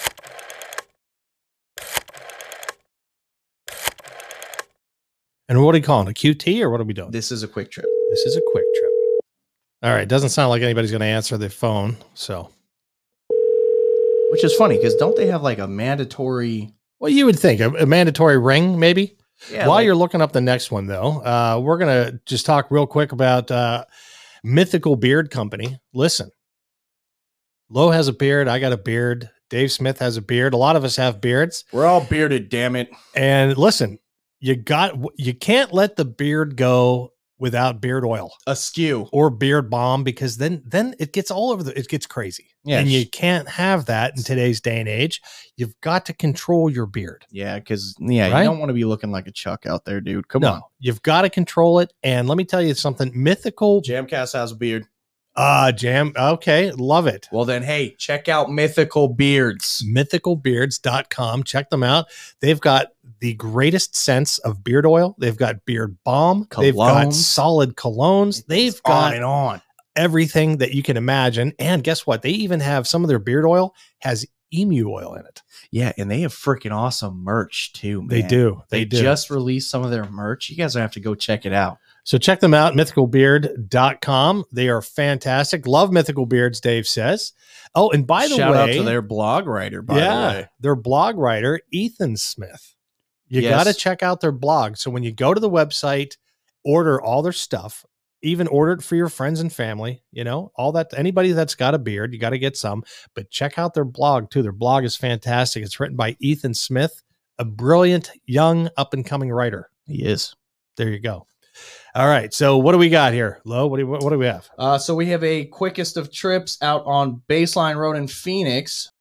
And what are you calling it? A Q T or what are we doing? This is a quick trip. This is a quick trip. All right, doesn't sound like anybody's going to answer their phone. So, Which is funny because don't they have like a mandatory? well, you would think a, a mandatory ring, maybe. Yeah, While like- you're looking up the next one, though, uh, we're going to just talk real quick about uh, Mythical Beard Company. Listen, Lowe has a beard. I got a beard. Dave Smith has a beard. A lot of us have beards. we're all bearded. Damn it! And listen, you got you can't let the beard go without beard oil Askew. or beard balm, because then then it gets all over the it gets crazy. Yeah, and sh- you can't have that in today's day and age. You've got to control your beard. Yeah, because yeah, Right? you don't want to be looking like a Chuck out there, dude. Come no, on. you've got to control it. And let me tell you something. Mythical Jamcast has a beard. uh jam. Okay, love it. Well, then, hey, check out Mythical Beards. mythical beards dot com. Check them out. They've got the greatest scents of beard oil. They've got beard balm. They've got Colognes. solid colognes. They've on got and on. everything that you can imagine. And guess what? They even have some of their beard oil has emu oil in it. Yeah, and they have freaking awesome merch too, man. They do. They, They, do. just released some of their merch. You guys have to go check it out. So check them out, mythical beard dot com. They are fantastic. Love Mythical Beards, Dave says. Oh, and by the Shout way, out to their blog writer, by yeah, the way. their blog writer, Ethan Smith. You Yes. got to check out their blog. So when you go to the website, order all their stuff, even order it for your friends and family, you know, all that. Anybody that's got a beard, you got to get some, but check out their blog too. Their blog is fantastic. It's written by Ethan Smith, a brilliant, young, up and coming writer. He is. There you go. All right. So what do we got here, Lo? What do, what do we have? Uh, so we have a quickest of trips out on Baseline Road in Phoenix.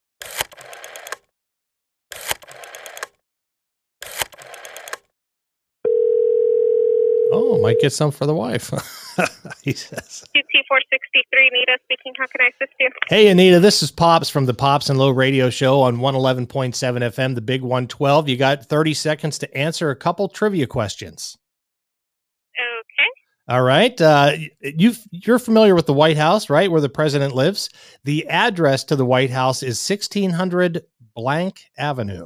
Oh, might get some for the wife. He says. Q T four sixty-three, Nita speaking. How can I assist you? Hey, Anita, this is Pops from the Pops and Low Radio Show on one eleven point seven F M, the big one twelve. You got thirty seconds to answer a couple trivia questions. Okay. All right. Uh, you've, you're familiar with the White House, right, where the president lives. The address to the White House is sixteen hundred Blank Avenue.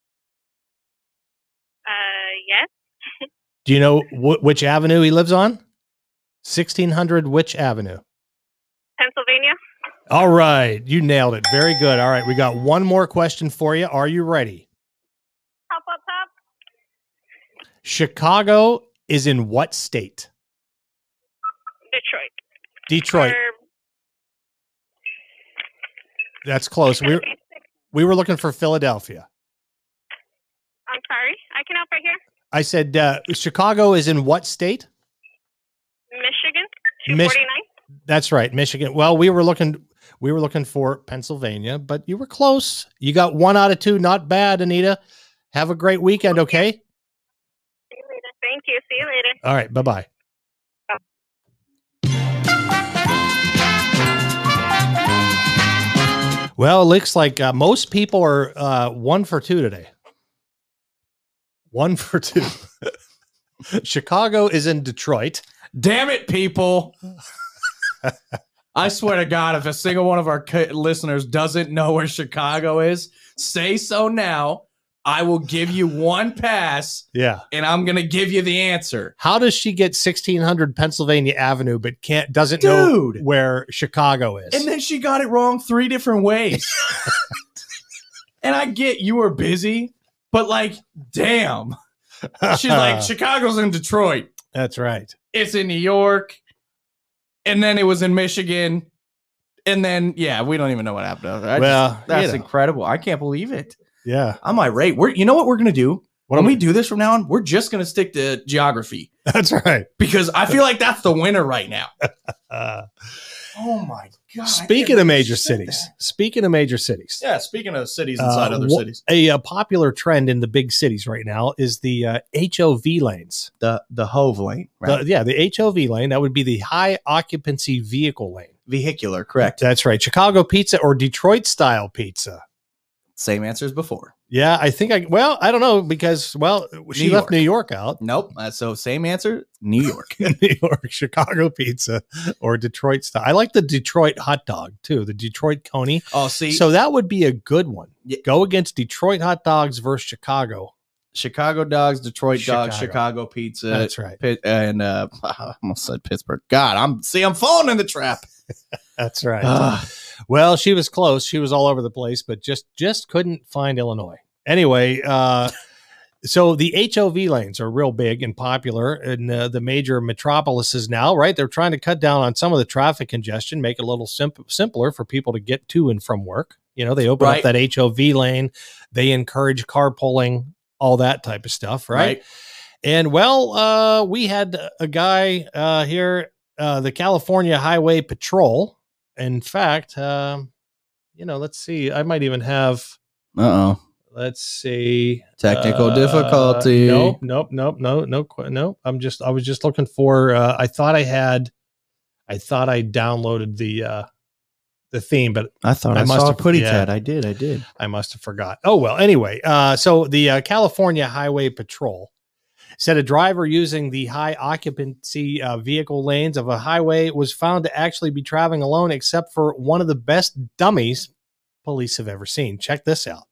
Uh, yes. Do you know wh- which avenue he lives on? sixteen hundred which avenue? Pennsylvania. All right. You nailed it. Very good. All right. We got one more question for you. Are you ready? Top up top. Chicago is in what state? Detroit. Detroit. Or- That's close. We were, we were looking for Philadelphia. I'm sorry. I can help right here. I said uh, Chicago is in what state? Michigan. Mich- two forty-nine. That's right, Michigan. Well, we were looking we were looking for Pennsylvania, but you were close. You got one out of two. Not bad, Anita. Have a great weekend, okay? See you later. Thank you. See you later. All right, bye-bye. Well, it looks like uh, most people are uh, one for two today. One for two. Chicago is in Detroit. Damn it, people. I swear to God, if a single one of our co- listeners doesn't know where Chicago is, say so now. I will give you one pass, Yeah. and I'm going to give you the answer. How does she get sixteen hundred Pennsylvania Avenue but can't doesn't Dude. know where Chicago is? And then she got it wrong three different ways. And I get you were busy, but like, damn. She's like, Chicago's in Detroit. That's right. It's in New York. And then it was in Michigan. And then, yeah, we don't even know what happened. I Well, just, that's you know. incredible. I can't believe it. Yeah. I'm irate. We're, you know what we're going to do? What when am- we do this from now on, we're just going to stick to geography That's right. because I feel like that's the winner right now. Uh, Oh my God. I speaking can't of believe major you said cities, that. speaking of major cities, Yeah, speaking of cities inside uh, other wha- cities. A, a popular trend in the big cities right now is the uh, H O V lanes. The the Hove lane, right? The- yeah, the H O V lane. That would be the high occupancy vehicle lane. Vehicular, correct. That's right. Chicago pizza or Detroit style pizza. Same answer as before. Yeah, I think I, well, I don't know because, well, she New left York. New York out. Nope. Uh, so same answer, New York. New York, Chicago pizza or Detroit style. I like the Detroit hot dog too, the Detroit Coney. Oh, see, So that would be a good one. Yeah. Go against Detroit hot dogs versus Chicago. Chicago dogs, Detroit dogs, Chicago. Chicago pizza. That's right. Pit, and uh, I almost said Pittsburgh. God, I'm see, I'm falling in the trap. That's right. Ugh. Well, she was close. She was all over the place, but just just couldn't find Illinois. Anyway, uh, so the H O V lanes are real big and popular in uh, the major metropolises now, right? They're trying to cut down on some of the traffic congestion, make it a little simp- simpler for people to get to and from work. You know, they open Right. up that H O V lane. They encourage carpooling, all that type of stuff, right? Right. And well, uh, we had a guy uh, here, uh, the California Highway Patrol. In fact, um, you know, let's see. I might even have. Uh oh. Let's see. Technical uh, difficulty. Nope, nope, nope, no, no, no. I'm just. I was just looking for. Uh, I thought I had. I thought I downloaded the uh, the theme, but I thought I, I must saw have- a Putty yeah. Tat. I did. I did. I must have forgot. Oh, well, anyway. Uh, so the uh, California Highway Patrol said a driver using the high occupancy uh, vehicle lanes of a highway was found to actually be traveling alone, except for one of the best dummies police have ever seen. Check this out.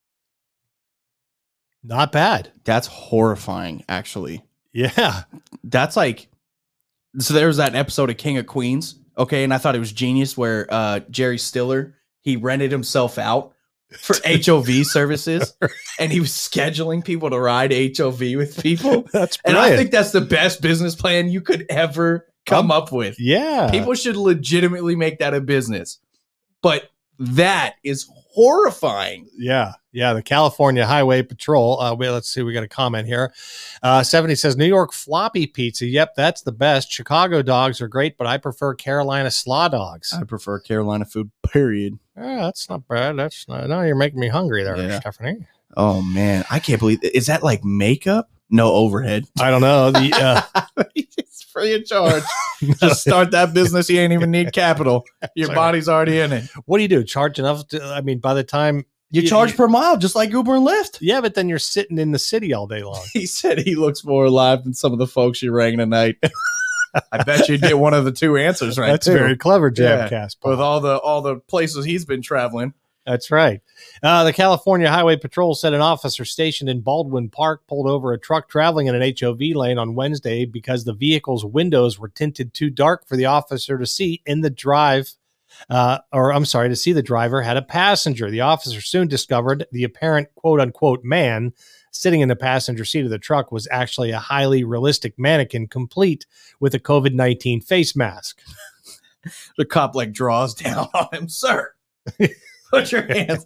Not bad. That's horrifying, actually. Yeah. That's like, so there was that episode of King of Queens. Okay. And I thought it was genius where uh, Jerry Stiller, he rented himself out for H O V services and he was scheduling people to ride H O V with people. That's And brilliant. I think that's the best business plan you could ever come Um, up with. yeah. People should legitimately make that a business. But that is horrifying. Yeah, yeah. The California Highway Patrol. Uh, wait, let's see. We got a comment here. Uh, seventy says New York floppy pizza. Yep, that's the best. Chicago dogs are great, but I prefer Carolina slaw dogs. I prefer Carolina food, period. Yeah, that's not bad. That's not. No, you're making me hungry there, Yeah. Stephanie. Oh, man. I can't believe Is that like makeup? No overhead. I don't know. The uh, It's free of charge. Just start that business. You ain't even need capital. Your Sorry. body's already in it. what do you do? Charge enough? To, I mean, by the time You you- charge you- per mile, just like Uber and Lyft. Yeah, but then you're sitting in the city all day long. He said he looks more alive than some of the folks you rang tonight. I bet you'd get one of the two answers right. That's too. very clever, Yeah, Jamcast. with all the all the places he's been traveling. That's right. Uh, the California Highway Patrol said an officer stationed in Baldwin Park pulled over a truck traveling in an H O V lane on Wednesday because the vehicle's windows were tinted too dark for the officer to see in the drive. Uh, or I'm sorry, to see the driver had a passenger. The officer soon discovered the apparent quote unquote man sitting in the passenger seat of the truck was actually a highly realistic mannequin complete with a COVID nineteen face mask. The cop like draws down on him, sir. Put your hands.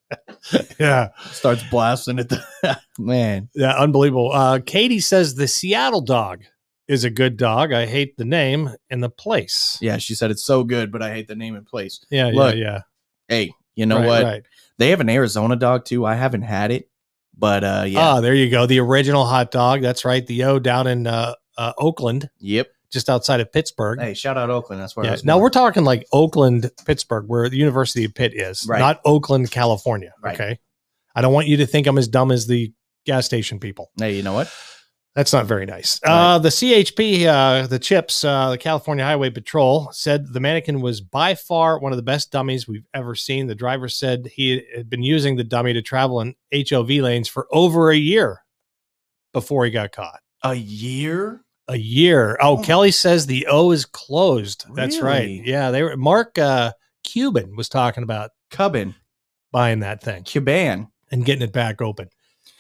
Yeah. Starts blasting at the man. Yeah, unbelievable. Uh, Katie says the Seattle dog is a good dog. I hate the name and the place. Yeah, she said it's so good, but I hate the name and place. Yeah, Look, yeah, yeah. Hey, you know Right, what? right. They have an Arizona dog too. I haven't had it, but uh, yeah. Ah, there you go. The original hot dog. That's right. The O down in uh, uh, Oakland, Yep. just outside of Pittsburgh. Hey, shout out Oakland. That's where I Yeah. was Now born. we're talking like Oakland, Pittsburgh, where the University of Pitt is, Right. not Oakland, California. Right. Okay. I don't want you to think I'm as dumb as the gas station people. Hey, you know what? That's not very nice. Right. Uh, the C H P, uh, the CHIPS, uh, the California Highway Patrol, said the mannequin was by far one of the best dummies we've ever seen. The driver said he had been using the dummy to travel in H O V lanes for over a year before he got caught. A year? A year. Oh, Oh. Kelly says the O is closed. That's right. Really? Yeah, they were. Mark uh, Cuban was talking about Cuban. buying that thing Cuban. and getting it back open.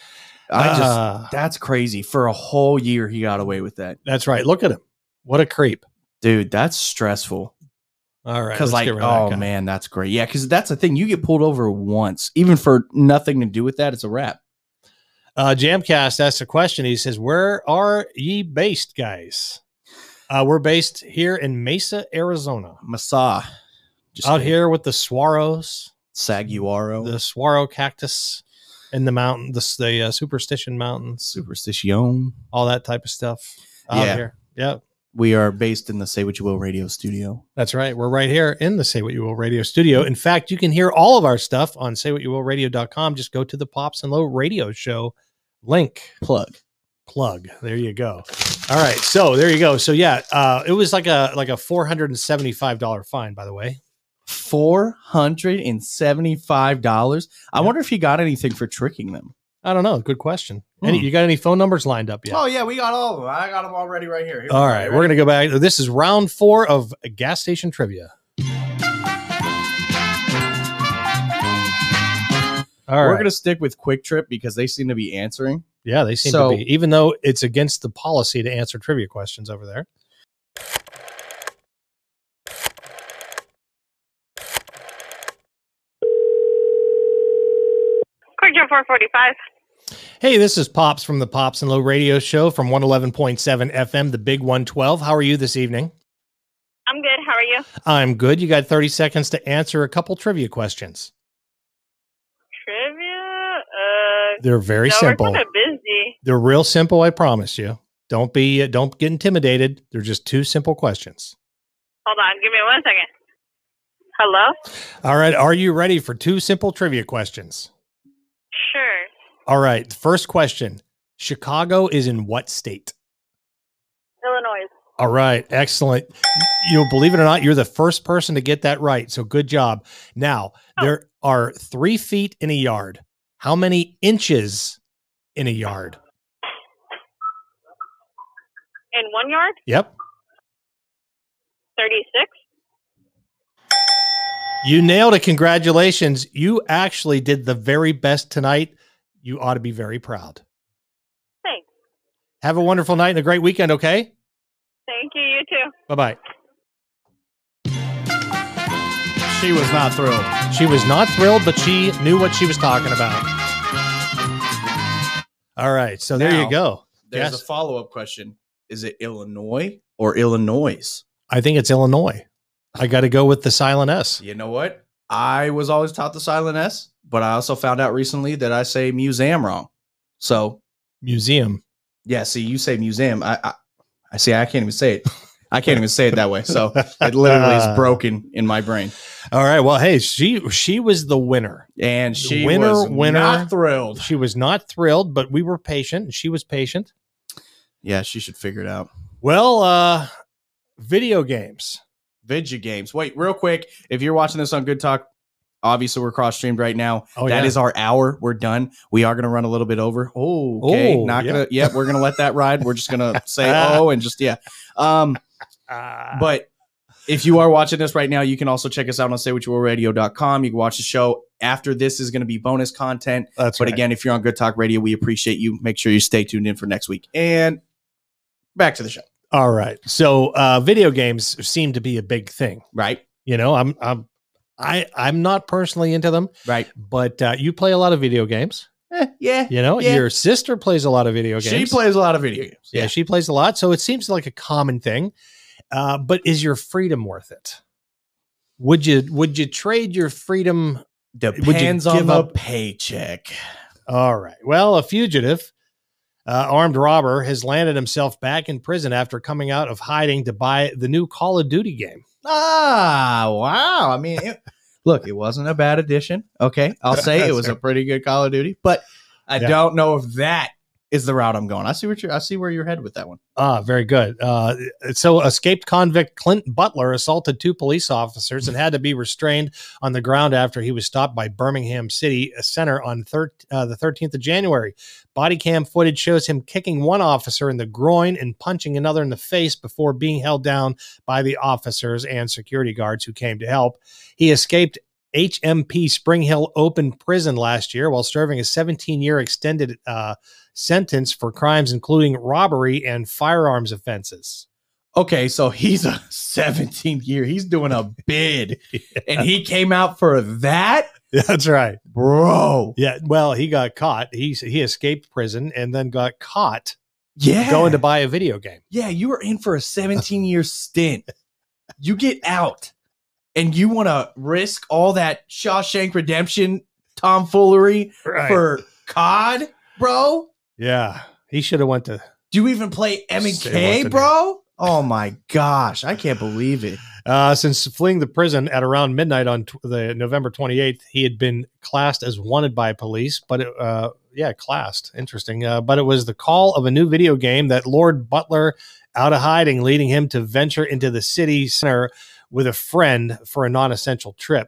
I just Uh, that's crazy. For a whole year he got away with that. That's right. Look at him. What a creep. Dude, that's stressful. All right. Because let's like, get rid of that oh guy. man, that's great. Yeah, because that's the thing. You get pulled over once, even for nothing to do with that, it's a wrap. Uh, Jamcast asked a question. He says, "Where are ye based, guys?" Uh, we're based here in Mesa, Arizona. Masa. Just Out kidding. here with the Swarros, Saguaro. the Saguaro cactus in the mountain, the, the uh, Superstition Mountains, Superstition. all that type of stuff. Out Yeah. here. Yeah, We are based in the Say What You Will radio studio. that's right. We're right here in the Say What You Will radio studio. In fact, you can hear all of our stuff on say what you will radio dot com. Just go to the Pops and Low radio show link. Plug. Plug. There you go. All right. So there you go. So yeah, uh, it was like a like a four hundred seventy-five dollars fine, by the way. four hundred seventy-five dollars. I Yeah. wonder if he got anything for tricking them. I don't know. Good question. Any, Hmm. you got any phone numbers lined up yet? Oh, yeah, we got all of them. I got them already right here. Here we All go. right. You We're ready? going to go back. This is round four of gas station trivia. All We're right. going to stick with Quick Trip because they seem to be answering. yeah, they seem So- to be, even though it's against the policy to answer trivia questions over there. Quick Joe four forty-five. Hey, this is Pops from the Pops and Low Radio Show from one eleven point seven F M, the Big one twelve. How are you this evening? I'm good. How are you? I'm good. You got thirty seconds to answer a couple trivia questions. Trivia? Uh, They're very no, simple. We're kind of busy. They're real simple, I promise you. Don't be, uh, don't get intimidated. They're just two simple questions. Hold on. Give me one second. Hello? All right. Are you ready for two simple trivia questions? Sure. All right. First question. Chicago is in what state? Illinois. All right. Excellent. You'll believe it or not, you're the first person to get that right. So good job. Now, Oh. there are three feet in a yard. How many inches in a yard? In one yard? Yep. thirty-six. You nailed it. Congratulations. You actually did the very best tonight. You ought to be very proud. Thanks. Have a wonderful night and a great weekend, okay? Thank you. You too. Bye-bye. She was not thrilled. She was not thrilled, but she knew what she was talking about. All right. So there Now, you go. There's Yes. a follow-up question. Is it Illinois or Illinois? I think it's Illinois. I got to go with the silent S. You know what? I was always taught the silent S, but I also found out recently that I say museum wrong. So, Museum. yeah, see, you say museum. I, I, I see, I can't even say it. I can't even say it that way. So it literally is broken in my brain. All right. Well, hey, she she was the winner. And she Winner, was winner. not thrilled. She was not thrilled, but we were patient and she was patient. Yeah, she should figure it out. Well, uh, video games. Video games. Wait, real quick. If you're watching this on Good Talk, obviously we're cross streamed right now. Oh, That yeah. is our hour. We're done. We are going to run a little bit over. Oh, okay. Oh, Not yeah. gonna. Yeah, we're gonna let that ride. We're just gonna say oh and just yeah. Um, Uh, but if you are watching this right now, you can also check us out on say what you will radio dot com. You can watch the show. After this is going to be bonus content. that's But right. again, if you're on Good Talk Radio, we appreciate you. Make sure you stay tuned in for next week. And back to the show. All right. So, uh, video games seem to be a big thing. Right. You know, I'm, I'm, I, I'm not personally into them, Right. but uh, you play a lot of video games. Eh, yeah. You know, Yeah. your sister plays a lot of video games. She plays a lot of video games. Yeah, she plays a lot. So it seems like a common thing. Uh, but is your freedom worth it? Would you would you trade your freedom? Depends Would you on give the up- paycheck. All right. Well, a fugitive, uh, armed robber, has landed himself back in prison after coming out of hiding to buy the new Call of Duty game. Ah, wow. I mean, it, look, it wasn't a bad addition. Okay. I'll say it That's was fair. a pretty good Call of Duty, but I Yeah. don't know if that is the route I'm going. I see what you're, I see where you're headed with that one. Ah, very good. Uh, so, escaped convict Clint Butler assaulted two police officers and had to be restrained on the ground after he was stopped by Birmingham City Center on thir- uh, the thirteenth of January. Body cam footage shows him kicking one officer in the groin and punching another in the face before being held down by the officers and security guards who came to help. He escaped H M P Spring Hill Open Prison last year while serving a seventeen-year extended uh, sentence for crimes including robbery and firearms offenses. Okay. So he's a seventeen year, he's doing a bid and he came out for that, That's right. bro. Yeah. Well, he got caught. He he escaped prison and then got caught Yeah. going to buy a video game. Yeah. You were in for a seventeen year stint. You get out and you want to risk all that Shawshank Redemption tomfoolery for C O D, bro? Yeah. He should have went to. Do you even play M and Say K, what to bro? Oh my gosh, I can't believe it. Uh, since fleeing the prison at around midnight on t- the November twenty-eighth, he had been classed as wanted by police. But it, uh, yeah, classed. Interesting. Uh, but it was the call of a new video game that lured Butler out of hiding, leading him to venture into the city center with a friend for a non-essential trip.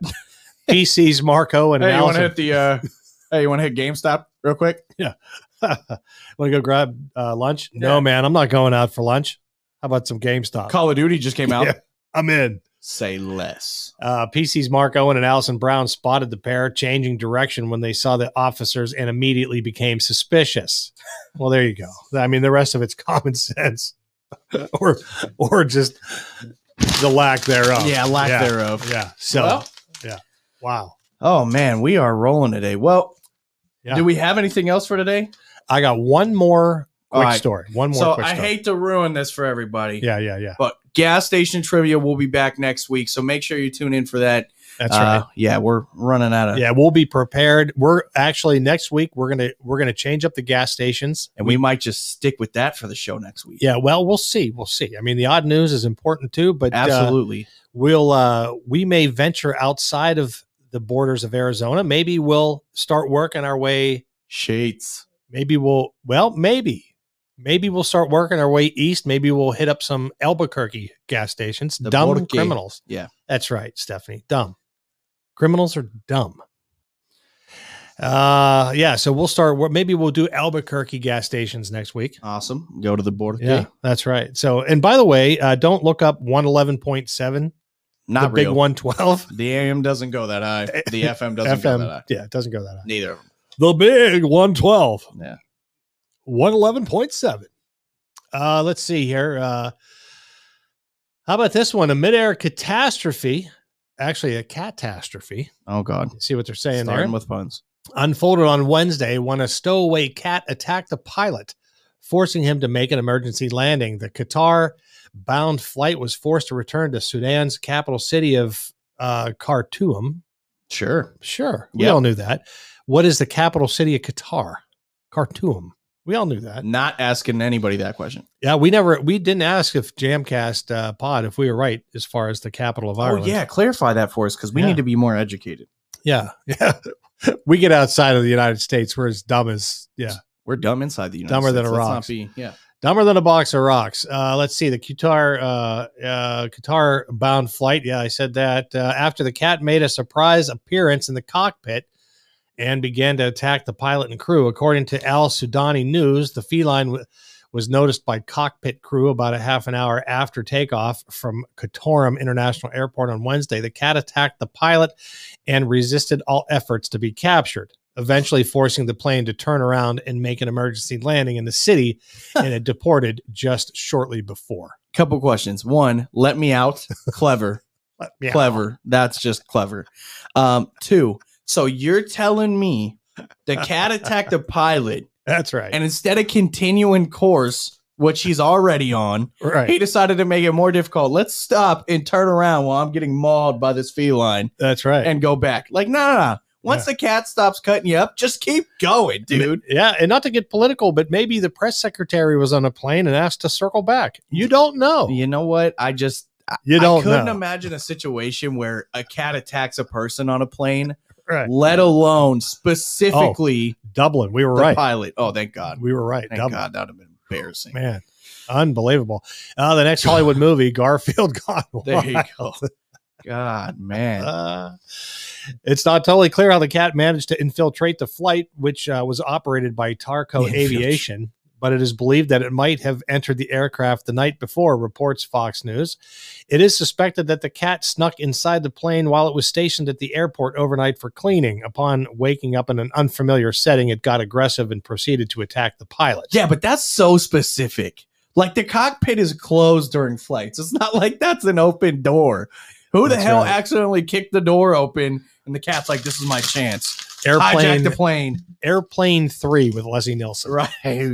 P C's Marco and Hey, you want Allison. to hit the? Uh, hey, you want to hit GameStop real quick? Want to go grab uh, lunch? No, Yeah. man, I'm not going out for lunch. How about some GameStop? Call of Duty just came out. Yeah, I'm in. Say less. Uh, P C's Mark Owen and Allison Brown spotted the pair changing direction when they saw the officers and immediately became suspicious. Well, there you go. I mean, the rest of it's common sense, or or just the lack thereof. Yeah, lack Yeah. thereof. Yeah. So, Well- yeah. Wow. Oh man, we are rolling today. Well, Yeah. do we have anything else for today? I got one more quick All right. story. One more So quick I story. hate to ruin this for everybody. yeah, yeah, yeah. But gas station trivia will be back next week, so make sure you tune in for that. That's Uh, right. Yeah, we're running out of. Yeah, we'll be prepared. We're actually next week we're gonna we're gonna change up the gas stations, and we might just stick with that for the show next week. Yeah, well, we'll see. We'll see. I mean, the odd news is important too, but uh, Absolutely. we'll uh, we may venture outside of the borders of Arizona. Maybe we'll start working our way. Shades. Maybe we'll well, maybe maybe we'll start working our way east. Maybe we'll hit up some Albuquerque gas stations. The Dumb Borque. criminals. Yeah. That's right, Stephanie. Dumb. Criminals are dumb. Uh, yeah. So we'll start. Maybe we'll do Albuquerque gas stations next week. Awesome. Go to the border. Yeah, that's right. So, and by the way, uh, don't look up one eleven point seven. Not the big real. one twelve. The A M doesn't go that high. The F M doesn't F M, go that high. yeah, it doesn't go that high. Neither of them. The big one twelve. Yeah. one eleven point seven. Uh, let's see here. Uh, how about this one? A midair catastrophe. Actually, a catastrophe. Oh, God. See what they're saying Starting there? with puns. Unfolded on Wednesday when a stowaway cat attacked the pilot, forcing him to make an emergency landing. The Qatar-bound flight was forced to return to Sudan's capital city of uh, Khartoum. Sure. Sure. We Yep. all knew that. What is the capital city of Qatar? Khartoum. We all knew that. Not asking anybody that question. Yeah, we never, we didn't ask if Jamcast uh, Pod, if we were right as far as the capital of Ireland. Oh, yeah. Clarify that for us because we Yeah. need to be more educated. Yeah. Yeah. We get outside of the United States. We're as dumb as, yeah. We're dumb inside the United Dumber than States. a Let's rock. not be, yeah. Dumber than a box of rocks. Uh, let's see. The Qatar uh, uh, Qatar bound flight. Yeah, I said that. Uh, after the cat made a surprise appearance in the cockpit and began to attack the pilot and crew. According to Al Sudani News, the feline w- was noticed by cockpit crew about a half an hour after takeoff from Khartoum International Airport on Wednesday. The cat attacked the pilot and resisted all efforts to be captured, eventually forcing the plane to turn around and make an emergency landing in the city and it deported just shortly before. Couple questions. One, let me out. Clever. Yeah. Clever. That's just clever. Um, two, so you're telling me the cat attacked a pilot That's right. and instead of continuing course, which he's already on, right. he decided to make it more difficult. Let's stop and turn around while I'm getting mauled by this feline That's right. and go back. Like, no, no, no. Once Yeah. the cat stops cutting you up, just keep going, dude. Yeah, and not to get political, but maybe the press secretary was on a plane and asked to circle back. You don't know. You know what? I just I- You don't I couldn't know. imagine a situation where a cat attacks a person on a plane, Right. let alone specifically Dublin. We were the right. pilot. Oh, thank God. We were right. Thank Dublin. God. That would have been embarrassing. Man, unbelievable. Uh, the next Hollywood movie, Garfield Gone There you Wild. go. God, man. Uh, it's not totally clear how the cat managed to infiltrate the flight, which uh, was operated by Tarco Infiltrate. Aviation, but it is believed that it might have entered the aircraft the night before, reports Fox News. It is suspected that the cat snuck inside the plane while it was stationed at the airport overnight for cleaning. Upon waking up in an unfamiliar setting, it got aggressive and proceeded to attack the pilot. Yeah, but that's so specific. Like the cockpit is closed during flights. It's not like that's an open door. Who the That's hell right. accidentally kicked the door open and the cat's like, this is my chance. Hijack Airplane, the plane. Airplane three with Leslie Nielsen. Right.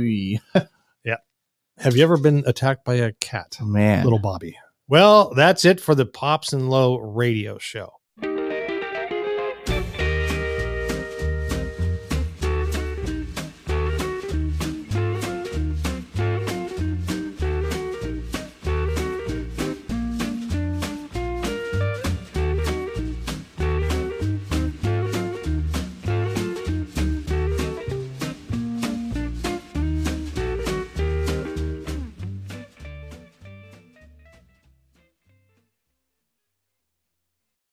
Have you ever been attacked by a cat? Man. Little Bobby. Well, that's it for the Pops and Low radio show.